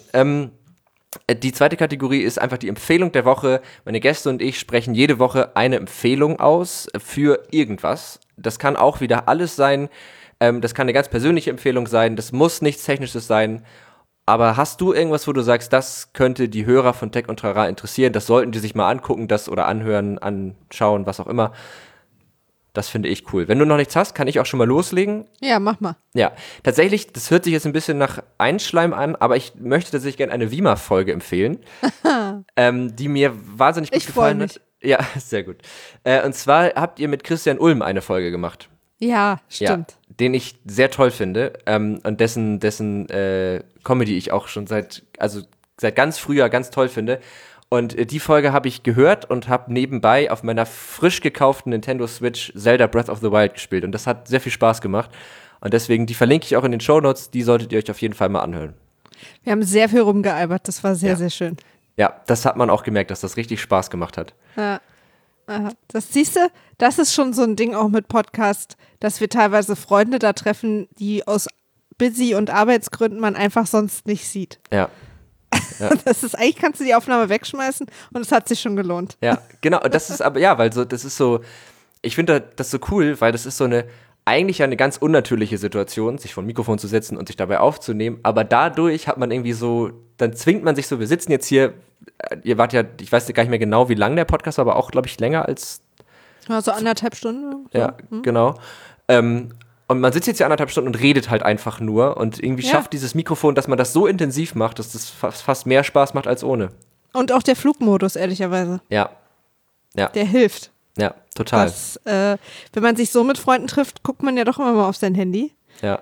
Die zweite Kategorie ist einfach die Empfehlung der Woche. Meine Gäste und ich sprechen jede Woche eine Empfehlung aus für irgendwas. Das kann auch wieder alles sein, das kann eine ganz persönliche Empfehlung sein, das muss nichts Technisches sein. Aber hast du irgendwas, wo du sagst, das könnte die Hörer von Tech und Trara interessieren, das sollten die sich mal angucken, das oder anhören, anschauen, was auch immer. Das finde ich cool. Wenn du noch nichts hast, kann ich auch schon mal loslegen. Ja, mach mal. Ja, tatsächlich, das hört sich jetzt ein bisschen nach Einschleim an, aber ich möchte tatsächlich gerne eine Wima-Folge empfehlen, die mir wahnsinnig gut gefallen hat. Ja, sehr gut. Und zwar habt ihr mit Christian Ulm eine Folge gemacht. Ja, stimmt. Ja, den ich sehr toll finde und dessen Comedy ich auch schon seit ganz früher ganz toll finde. Und die Folge habe ich gehört und habe nebenbei auf meiner frisch gekauften Nintendo Switch Zelda Breath of the Wild gespielt. Und das hat sehr viel Spaß gemacht. Und deswegen, die verlinke ich auch in den Shownotes, die solltet ihr euch auf jeden Fall mal anhören. Wir haben sehr viel rumgealbert, das war sehr, sehr schön. Ja, das hat man auch gemerkt, dass das richtig Spaß gemacht hat. Ja. Das siehst du, das ist schon so ein Ding auch mit Podcast, dass wir teilweise Freunde da treffen, die aus Busy- und Arbeitsgründen man einfach sonst nicht sieht. Ja. Das ist eigentlich, kannst du die Aufnahme wegschmeißen und es hat sich schon gelohnt. Ja, genau. Das ist aber, ja, weil so, das ist so, ich finde das so cool, weil das ist so eigentlich eine ganz unnatürliche Situation, sich vor ein Mikrofon zu setzen und sich dabei aufzunehmen, aber dadurch hat man irgendwie so, dann zwingt man sich so, wir sitzen jetzt hier, ihr wart ja, ich weiß gar nicht mehr genau, wie lang der Podcast war, aber auch, glaube ich, länger als... Ja, so 1,5 Stunden. So. Ja, genau. Und man sitzt jetzt hier 1,5 Stunden und redet halt einfach nur und irgendwie schafft dieses Mikrofon, dass man das so intensiv macht, dass das fast mehr Spaß macht als ohne. Und auch der Flugmodus, ehrlicherweise. Ja. Der hilft. Ja, total. Wenn man sich so mit Freunden trifft, guckt man ja doch immer mal auf sein Handy. Ja.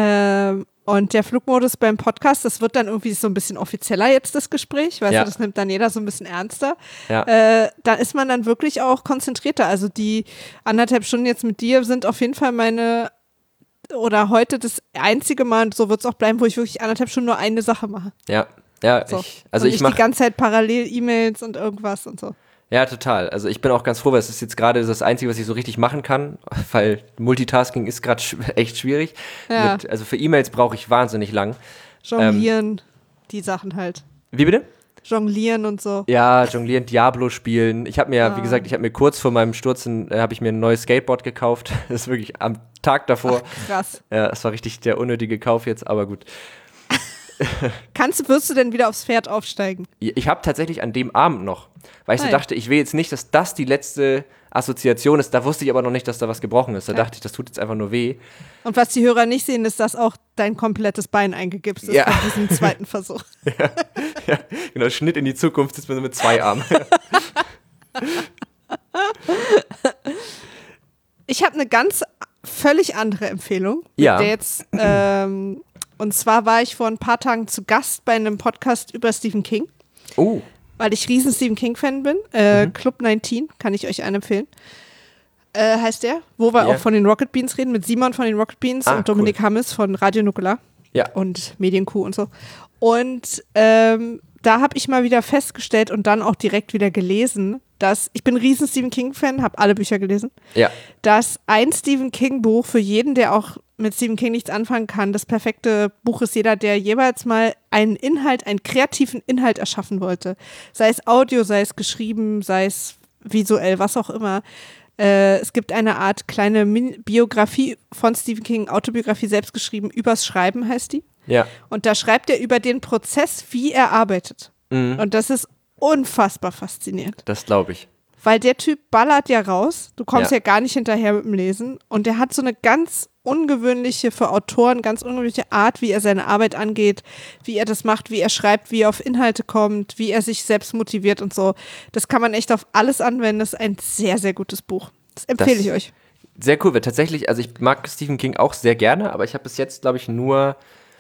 Und der Flugmodus beim Podcast, das wird dann irgendwie so ein bisschen offizieller jetzt, das Gespräch, weißt du, das nimmt dann jeder so ein bisschen ernster. Ja. Da ist man dann wirklich auch konzentrierter. Also die 1,5 Stunden jetzt mit dir sind auf jeden Fall heute das einzige Mal, und so wird es auch bleiben, wo ich wirklich 1,5 Stunden nur eine Sache mache. Ja, so. ich mache die ganze Zeit parallel E-Mails und irgendwas und so. Ja, total. Also ich bin auch ganz froh, weil es ist jetzt gerade das Einzige, was ich so richtig machen kann, weil Multitasking ist gerade echt schwierig. Ja. Also für E-Mails brauche ich wahnsinnig lang. Jonglieren, die Sachen halt. Wie bitte? Jonglieren und so. Ja, jonglieren, Diablo spielen. Ich habe mir, wie gesagt, kurz vor meinem Sturzen, habe ich mir ein neues Skateboard gekauft. Das ist wirklich am Tag davor. Ach, krass. Ja, das war richtig der unnötige Kauf jetzt, aber gut. Wirst du denn wieder aufs Pferd aufsteigen? Ich habe tatsächlich an dem Abend noch, weil ich so dachte, ich will jetzt nicht, dass das die letzte Assoziation ist. Da wusste ich aber noch nicht, dass da was gebrochen ist. Da dachte ich, das tut jetzt einfach nur weh. Und was die Hörer nicht sehen, ist, dass auch dein komplettes Bein eingegipst ist von diesem zweiten Versuch. Ja, genau, Schnitt in die Zukunft ist mit 2 Armen. Ich habe eine ganz völlig andere Empfehlung. Ja. Der jetzt, und zwar war ich vor ein paar Tagen zu Gast bei einem Podcast über Stephen King. Oh. Weil ich riesen Stephen King-Fan bin. Club 19 kann ich euch einen empfehlen. Heißt der, wo wir auch von den Rocket Beans reden, mit Simon von den Rocket Beans und Dominik Hammes von Radio Nukular und Medienkuh und so. Und da habe ich mal wieder festgestellt und dann auch direkt wieder gelesen, dass, ich bin ein riesen Stephen King-Fan, habe alle Bücher gelesen, dass ein Stephen King-Buch für jeden, der auch mit Stephen King nichts anfangen kann, das perfekte Buch ist jeder, der jeweils mal einen kreativen Inhalt erschaffen wollte. Sei es Audio, sei es geschrieben, sei es visuell, was auch immer. Es gibt eine Art kleine Biografie von Stephen King, Autobiografie selbst geschrieben, übers Schreiben heißt die. Ja. Und da schreibt er über den Prozess, wie er arbeitet. Und das ist unfassbar faszinierend. Das glaube ich. Weil der Typ ballert ja raus, du kommst ja gar nicht hinterher mit dem Lesen und der hat so eine ganz ungewöhnliche, für Autoren, ganz ungewöhnliche Art, wie er seine Arbeit angeht, wie er das macht, wie er schreibt, wie er auf Inhalte kommt, wie er sich selbst motiviert und so. Das kann man echt auf alles anwenden, das ist ein sehr, sehr gutes Buch. Das empfehle ich euch. Sehr cool, weil tatsächlich, also ich mag Stephen King auch sehr gerne, aber ich habe bis jetzt, glaube ich, nur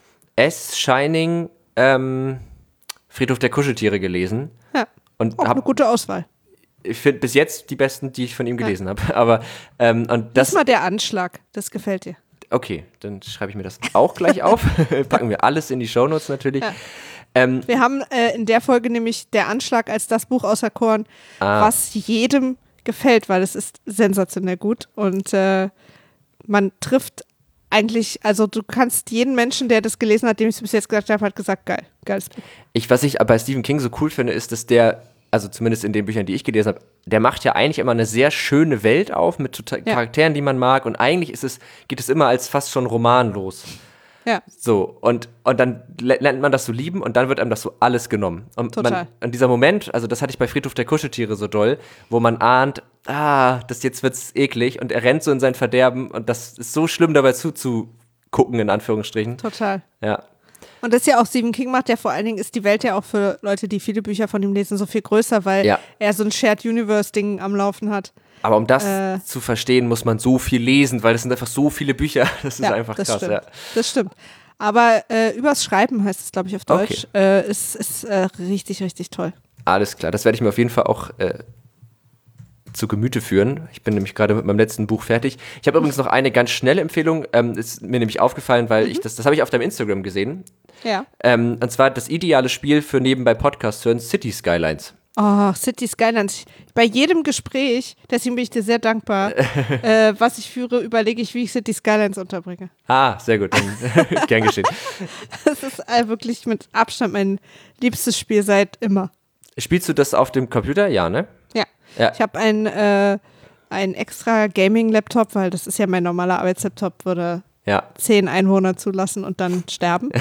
Shining, Friedhof der Kuscheltiere gelesen. Ja, und auch eine gute Auswahl. Ich finde bis jetzt die besten, die ich von ihm gelesen habe. Aber und das mal der Anschlag, das gefällt dir. Okay, dann schreibe ich mir das auch gleich auf. Packen wir alles in die Shownotes natürlich. Ja. Wir haben in der Folge nämlich der Anschlag als das Buch auserkoren, was jedem gefällt, weil es ist sensationell gut und man trifft eigentlich, also du kannst jeden Menschen, der das gelesen hat, dem ich es bis jetzt gesagt habe, hat gesagt, geil, geiles Buch. Was ich bei Stephen King so cool finde, ist, dass der, also zumindest in den Büchern, die ich gelesen habe, der macht ja eigentlich immer eine sehr schöne Welt auf mit Charakteren, die man mag und eigentlich geht es immer als fast schon Roman los. Ja. So, und dann lernt man das so lieben und dann wird einem das so alles genommen. Und total. Und dieser Moment, also das hatte ich bei Friedhof der Kuscheltiere so doll, wo man ahnt, jetzt wird's eklig und er rennt so in sein Verderben und das ist so schlimm dabei zuzugucken, in Anführungsstrichen. Total. Ja. Und das ja auch Stephen King macht, ja vor allen Dingen ist die Welt ja auch für Leute, die viele Bücher von ihm lesen, so viel größer, weil er so ein Shared Universe-Ding am Laufen hat. Aber um das zu verstehen, muss man so viel lesen, weil das sind einfach so viele Bücher. Das ist einfach krass. Stimmt. Ja. Das stimmt. Aber übers Schreiben heißt es, glaube ich, auf Deutsch. Ist richtig, richtig toll. Alles klar, das werde ich mir auf jeden Fall auch zu Gemüte führen. Ich bin nämlich gerade mit meinem letzten Buch fertig. Ich habe übrigens noch eine ganz schnelle Empfehlung. Ist mir nämlich aufgefallen, weil das habe ich auf deinem Instagram gesehen. Ja. Und zwar das ideale Spiel für nebenbei Podcasts hören, City Skylines. Oh, City Skylines. Bei jedem Gespräch, deswegen bin ich dir sehr dankbar, was ich führe, überlege ich, wie ich City Skylines unterbringe. Sehr gut. Dann gern geschehen. Das ist wirklich mit Abstand mein liebstes Spiel seit immer. Spielst du das auf dem Computer? Ja, ne? Ja. Ich habe einen extra Gaming-Laptop, weil das ist ja mein normaler Arbeitslaptop, würde 10 Einwohner zulassen und dann sterben.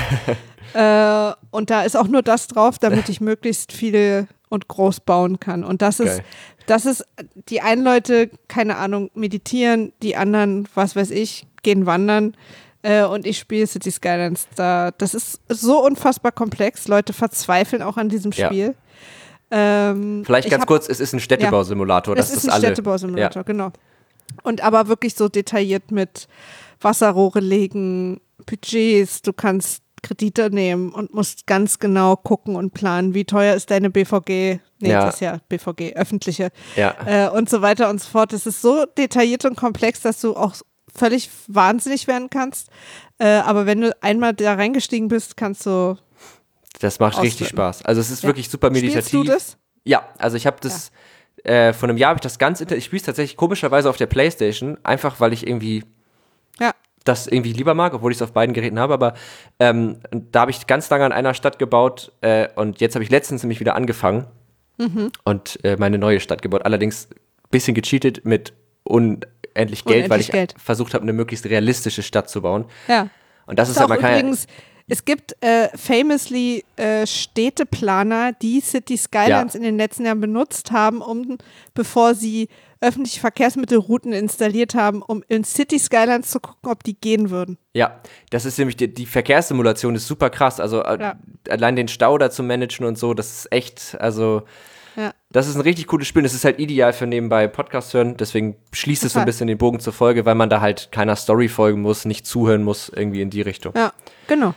Und da ist auch nur das drauf, damit ich möglichst viele und groß bauen kann. Und das ist, die einen Leute, keine Ahnung, meditieren, die anderen, was weiß ich, gehen wandern und ich spiele City Skylines. Das ist so unfassbar komplex. Leute verzweifeln auch an diesem Spiel. Vielleicht ganz kurz, es ist ein Städtebausimulator. Es ist ein Städtebausimulator, genau. Und aber wirklich so detailliert mit Wasserrohre legen, Budgets, du kannst Kredite nehmen und musst ganz genau gucken und planen, wie teuer ist deine BVG, das ist ja BVG, öffentliche, und so weiter und so fort. Es ist so detailliert und komplex, dass du auch völlig wahnsinnig werden kannst, aber wenn du einmal da reingestiegen bist, kannst du das macht richtig Spaß. Also es ist wirklich super meditativ. Spielst du das? Ja, also ich habe das, vor einem Jahr habe ich das ganz, ich spiele es tatsächlich komischerweise auf der Playstation, einfach weil ich irgendwie das irgendwie lieber mag, obwohl ich es auf beiden Geräten habe, aber da habe ich ganz lange an einer Stadt gebaut und jetzt habe ich letztens nämlich wieder angefangen und meine neue Stadt gebaut, allerdings ein bisschen gecheatet mit unendlich Geld, weil ich versucht habe, eine möglichst realistische Stadt zu bauen. Ja. Und das ist halt, man kann übrigens, es gibt famously Städteplaner, die City Skylines in den letzten Jahren benutzt haben, bevor sie öffentliche Verkehrsmittelrouten installiert haben, um in City Skylines zu gucken, ob die gehen würden. Ja, das ist nämlich, die Verkehrssimulation ist super krass, also allein den Stau da zu managen und so, das ist echt, also Ja. Das ist ein richtig cooles Spiel. Das ist halt ideal für nebenbei Podcast hören. Deswegen schließt es so ein bisschen den Bogen zur Folge, weil man da halt keiner Story folgen muss, nicht zuhören muss, irgendwie in die Richtung. Ja, genau.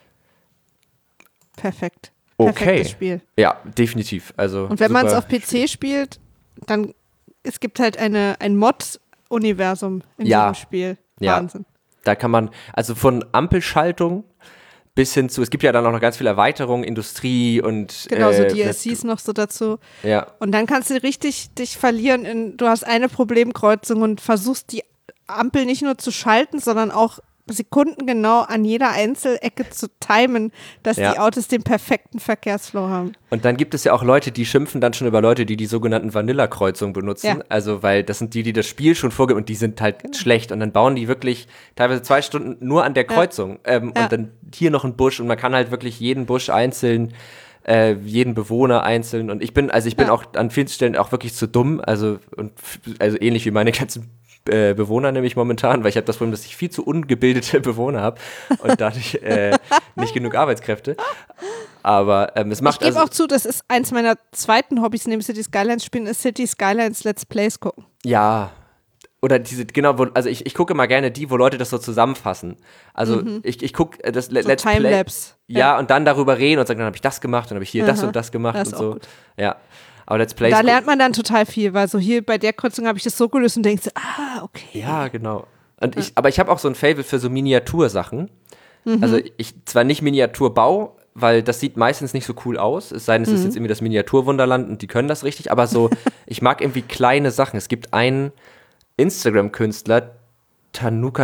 Perfekt. Okay. Perfektes Spiel. Ja, definitiv. Also, und wenn man es auf PC spielt, dann es gibt halt ein Mod-Universum in diesem Spiel. Wahnsinn. Ja. Da kann man, also von Ampelschaltung bis hin zu, es gibt ja dann auch noch ganz viele Erweiterungen, Industrie und genau, so DLCs noch so dazu. Ja. Und dann kannst du richtig dich verlieren du hast eine Problemkreuzung und versuchst die Ampel nicht nur zu schalten, sondern auch sekundengenau an jeder Einzelecke zu timen, dass die Autos den perfekten Verkehrsflow haben. Und dann gibt es ja auch Leute, die schimpfen dann schon über Leute, die sogenannten Vanilla-Kreuzungen benutzen. Ja. Also, weil das sind die das Spiel schon vorgibt und die sind halt schlecht. Und dann bauen die wirklich teilweise 2 Stunden nur an der Kreuzung. Und dann hier noch ein Busch und man kann halt wirklich jeden Busch einzeln, jeden Bewohner einzeln. Und ich bin auch an vielen Stellen auch wirklich zu dumm. Also ähnlich wie meine ganzen Bewohner nämlich momentan, weil ich habe das Problem, dass ich viel zu ungebildete Bewohner habe und dadurch nicht genug Arbeitskräfte. Aber es macht... Ich gebe auch zu, das ist eins meiner zweiten Hobbys neben City Skylines spielen, ist City Skylines Let's Plays gucken. Ja, oder also ich gucke mal gerne wo Leute das so zusammenfassen. Also ich gucke das so Let's Play. Timelapse. Ja, und dann darüber reden und sagen, dann habe ich das gemacht, dann habe ich hier das und das gemacht das und so. Gut. Ja. Aber Let's Plays. Da lernt man dann total viel, weil so hier bei der Kreuzung habe ich das so gelöst und denkst so, okay. Ja, genau. Aber ich habe auch so ein Faible für so Miniatursachen. Also ich zwar nicht Miniaturbau, weil das sieht meistens nicht so cool aus, es sei denn, es ist jetzt irgendwie das Miniaturwunderland und die können das richtig, aber so, ich mag irgendwie kleine Sachen. Es gibt einen Instagram-Künstler, Tanuka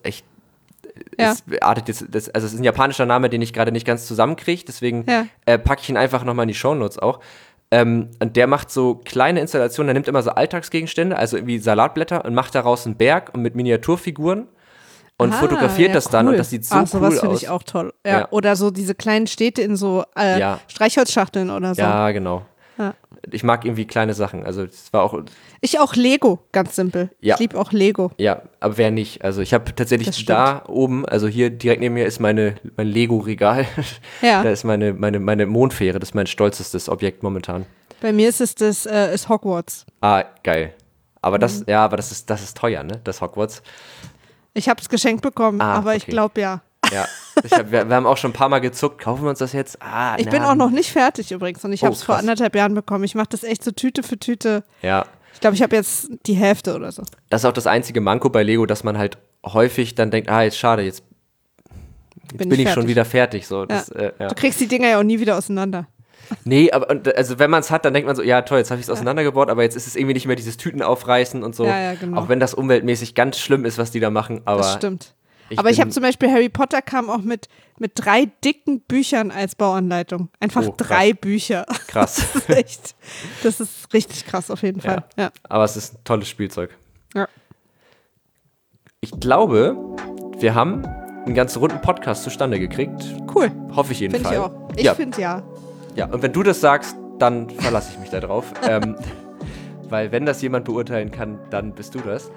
es ist ein japanischer Name, den ich gerade nicht ganz zusammenkriege, deswegen packe ich ihn einfach nochmal in die Shownotes auch. Und der macht so kleine Installationen, der nimmt immer so Alltagsgegenstände, also irgendwie Salatblätter und macht daraus einen Berg und mit Miniaturfiguren und fotografiert das dann und das sieht so cool aus. Sowas finde ich auch toll. Ja. Oder so diese kleinen Städte in so Streichholzschachteln oder so. Ja, genau. Ja. Ich mag irgendwie kleine Sachen, also das war auch... Ich auch Lego, ganz simpel. Ja. Ich liebe auch Lego. Ja, aber wer nicht? Also ich habe tatsächlich da oben, also hier direkt neben mir ist mein Lego-Regal. Ja. Da ist meine Mondfähre, das ist mein stolzestes Objekt momentan. Bei mir ist es ist Hogwarts. Ah, geil. Aber das ist teuer, ne? Das Hogwarts. Ich habe es geschenkt bekommen, aber okay. Ich glaube ja. Ja, wir haben auch schon ein paar Mal gezuckt. Kaufen wir uns das jetzt? Ich bin auch noch nicht fertig übrigens und ich habe es vor 1,5 Jahren bekommen. Ich mache das echt so Tüte für Tüte. Ja. Ich glaube, ich habe jetzt die Hälfte oder so. Das ist auch das einzige Manko bei Lego, dass man halt häufig dann denkt, jetzt schade, jetzt bin ich schon wieder fertig. So. Das, Du kriegst die Dinger ja auch nie wieder auseinander. Nee, aber also wenn man es hat, dann denkt man so, ja toll, jetzt habe ich es auseinandergebaut, aber jetzt ist es irgendwie nicht mehr dieses Tüten aufreißen und so. Ja, genau. Auch wenn das umweltmäßig ganz schlimm ist, was die da machen. Aber das stimmt. Aber ich habe zum Beispiel Harry Potter kam auch mit 3 dicken Büchern als Bauanleitung. Einfach 3 Bücher. Krass. Das ist richtig krass auf jeden Fall. Ja. Aber es ist ein tolles Spielzeug. Ja. Ich glaube, wir haben einen ganz runden Podcast zustande gekriegt. Cool. Hoffe ich jedenfalls. Finde ich auch. Ich finde ja. Ja, und wenn du das sagst, dann verlasse ich mich da drauf. Weil wenn das jemand beurteilen kann, dann bist du das.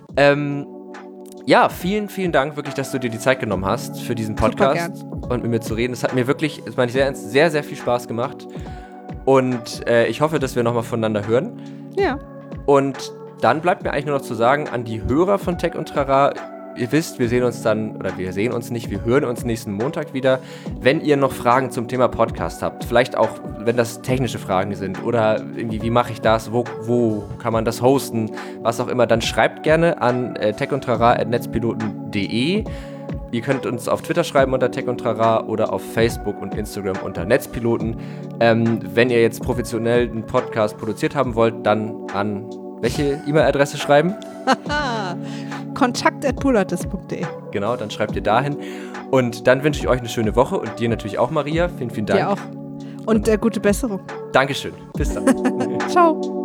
Ja, vielen, vielen Dank wirklich, dass du dir die Zeit genommen hast für diesen Podcast und mit mir zu reden. Es hat mir wirklich, das meine ich sehr ernst, sehr, sehr viel Spaß gemacht. Und ich hoffe, dass wir nochmal voneinander hören. Ja. Und dann bleibt mir eigentlich nur noch zu sagen, an die Hörer von Tech und Trara, ihr wisst, wir sehen uns nächsten Montag wieder. Wenn ihr noch Fragen zum Thema Podcast habt, vielleicht auch, wenn das technische Fragen sind oder irgendwie, wie mache ich das, wo kann man das hosten, was auch immer, dann schreibt gerne an techundtrara@netzpiloten.de. Ihr könnt uns auf Twitter schreiben unter Tech und Trara oder auf Facebook und Instagram unter Netzpiloten. Wenn ihr jetzt professionell einen Podcast produziert haben wollt, dann an welche E-Mail-Adresse schreiben? kontakt@pulatis.de. Genau, dann schreibt ihr dahin. Und dann wünsche ich euch eine schöne Woche und dir natürlich auch, Maria. Vielen, vielen Dank. Dir auch. Und gute Besserung. Dankeschön. Bis dann. Ciao.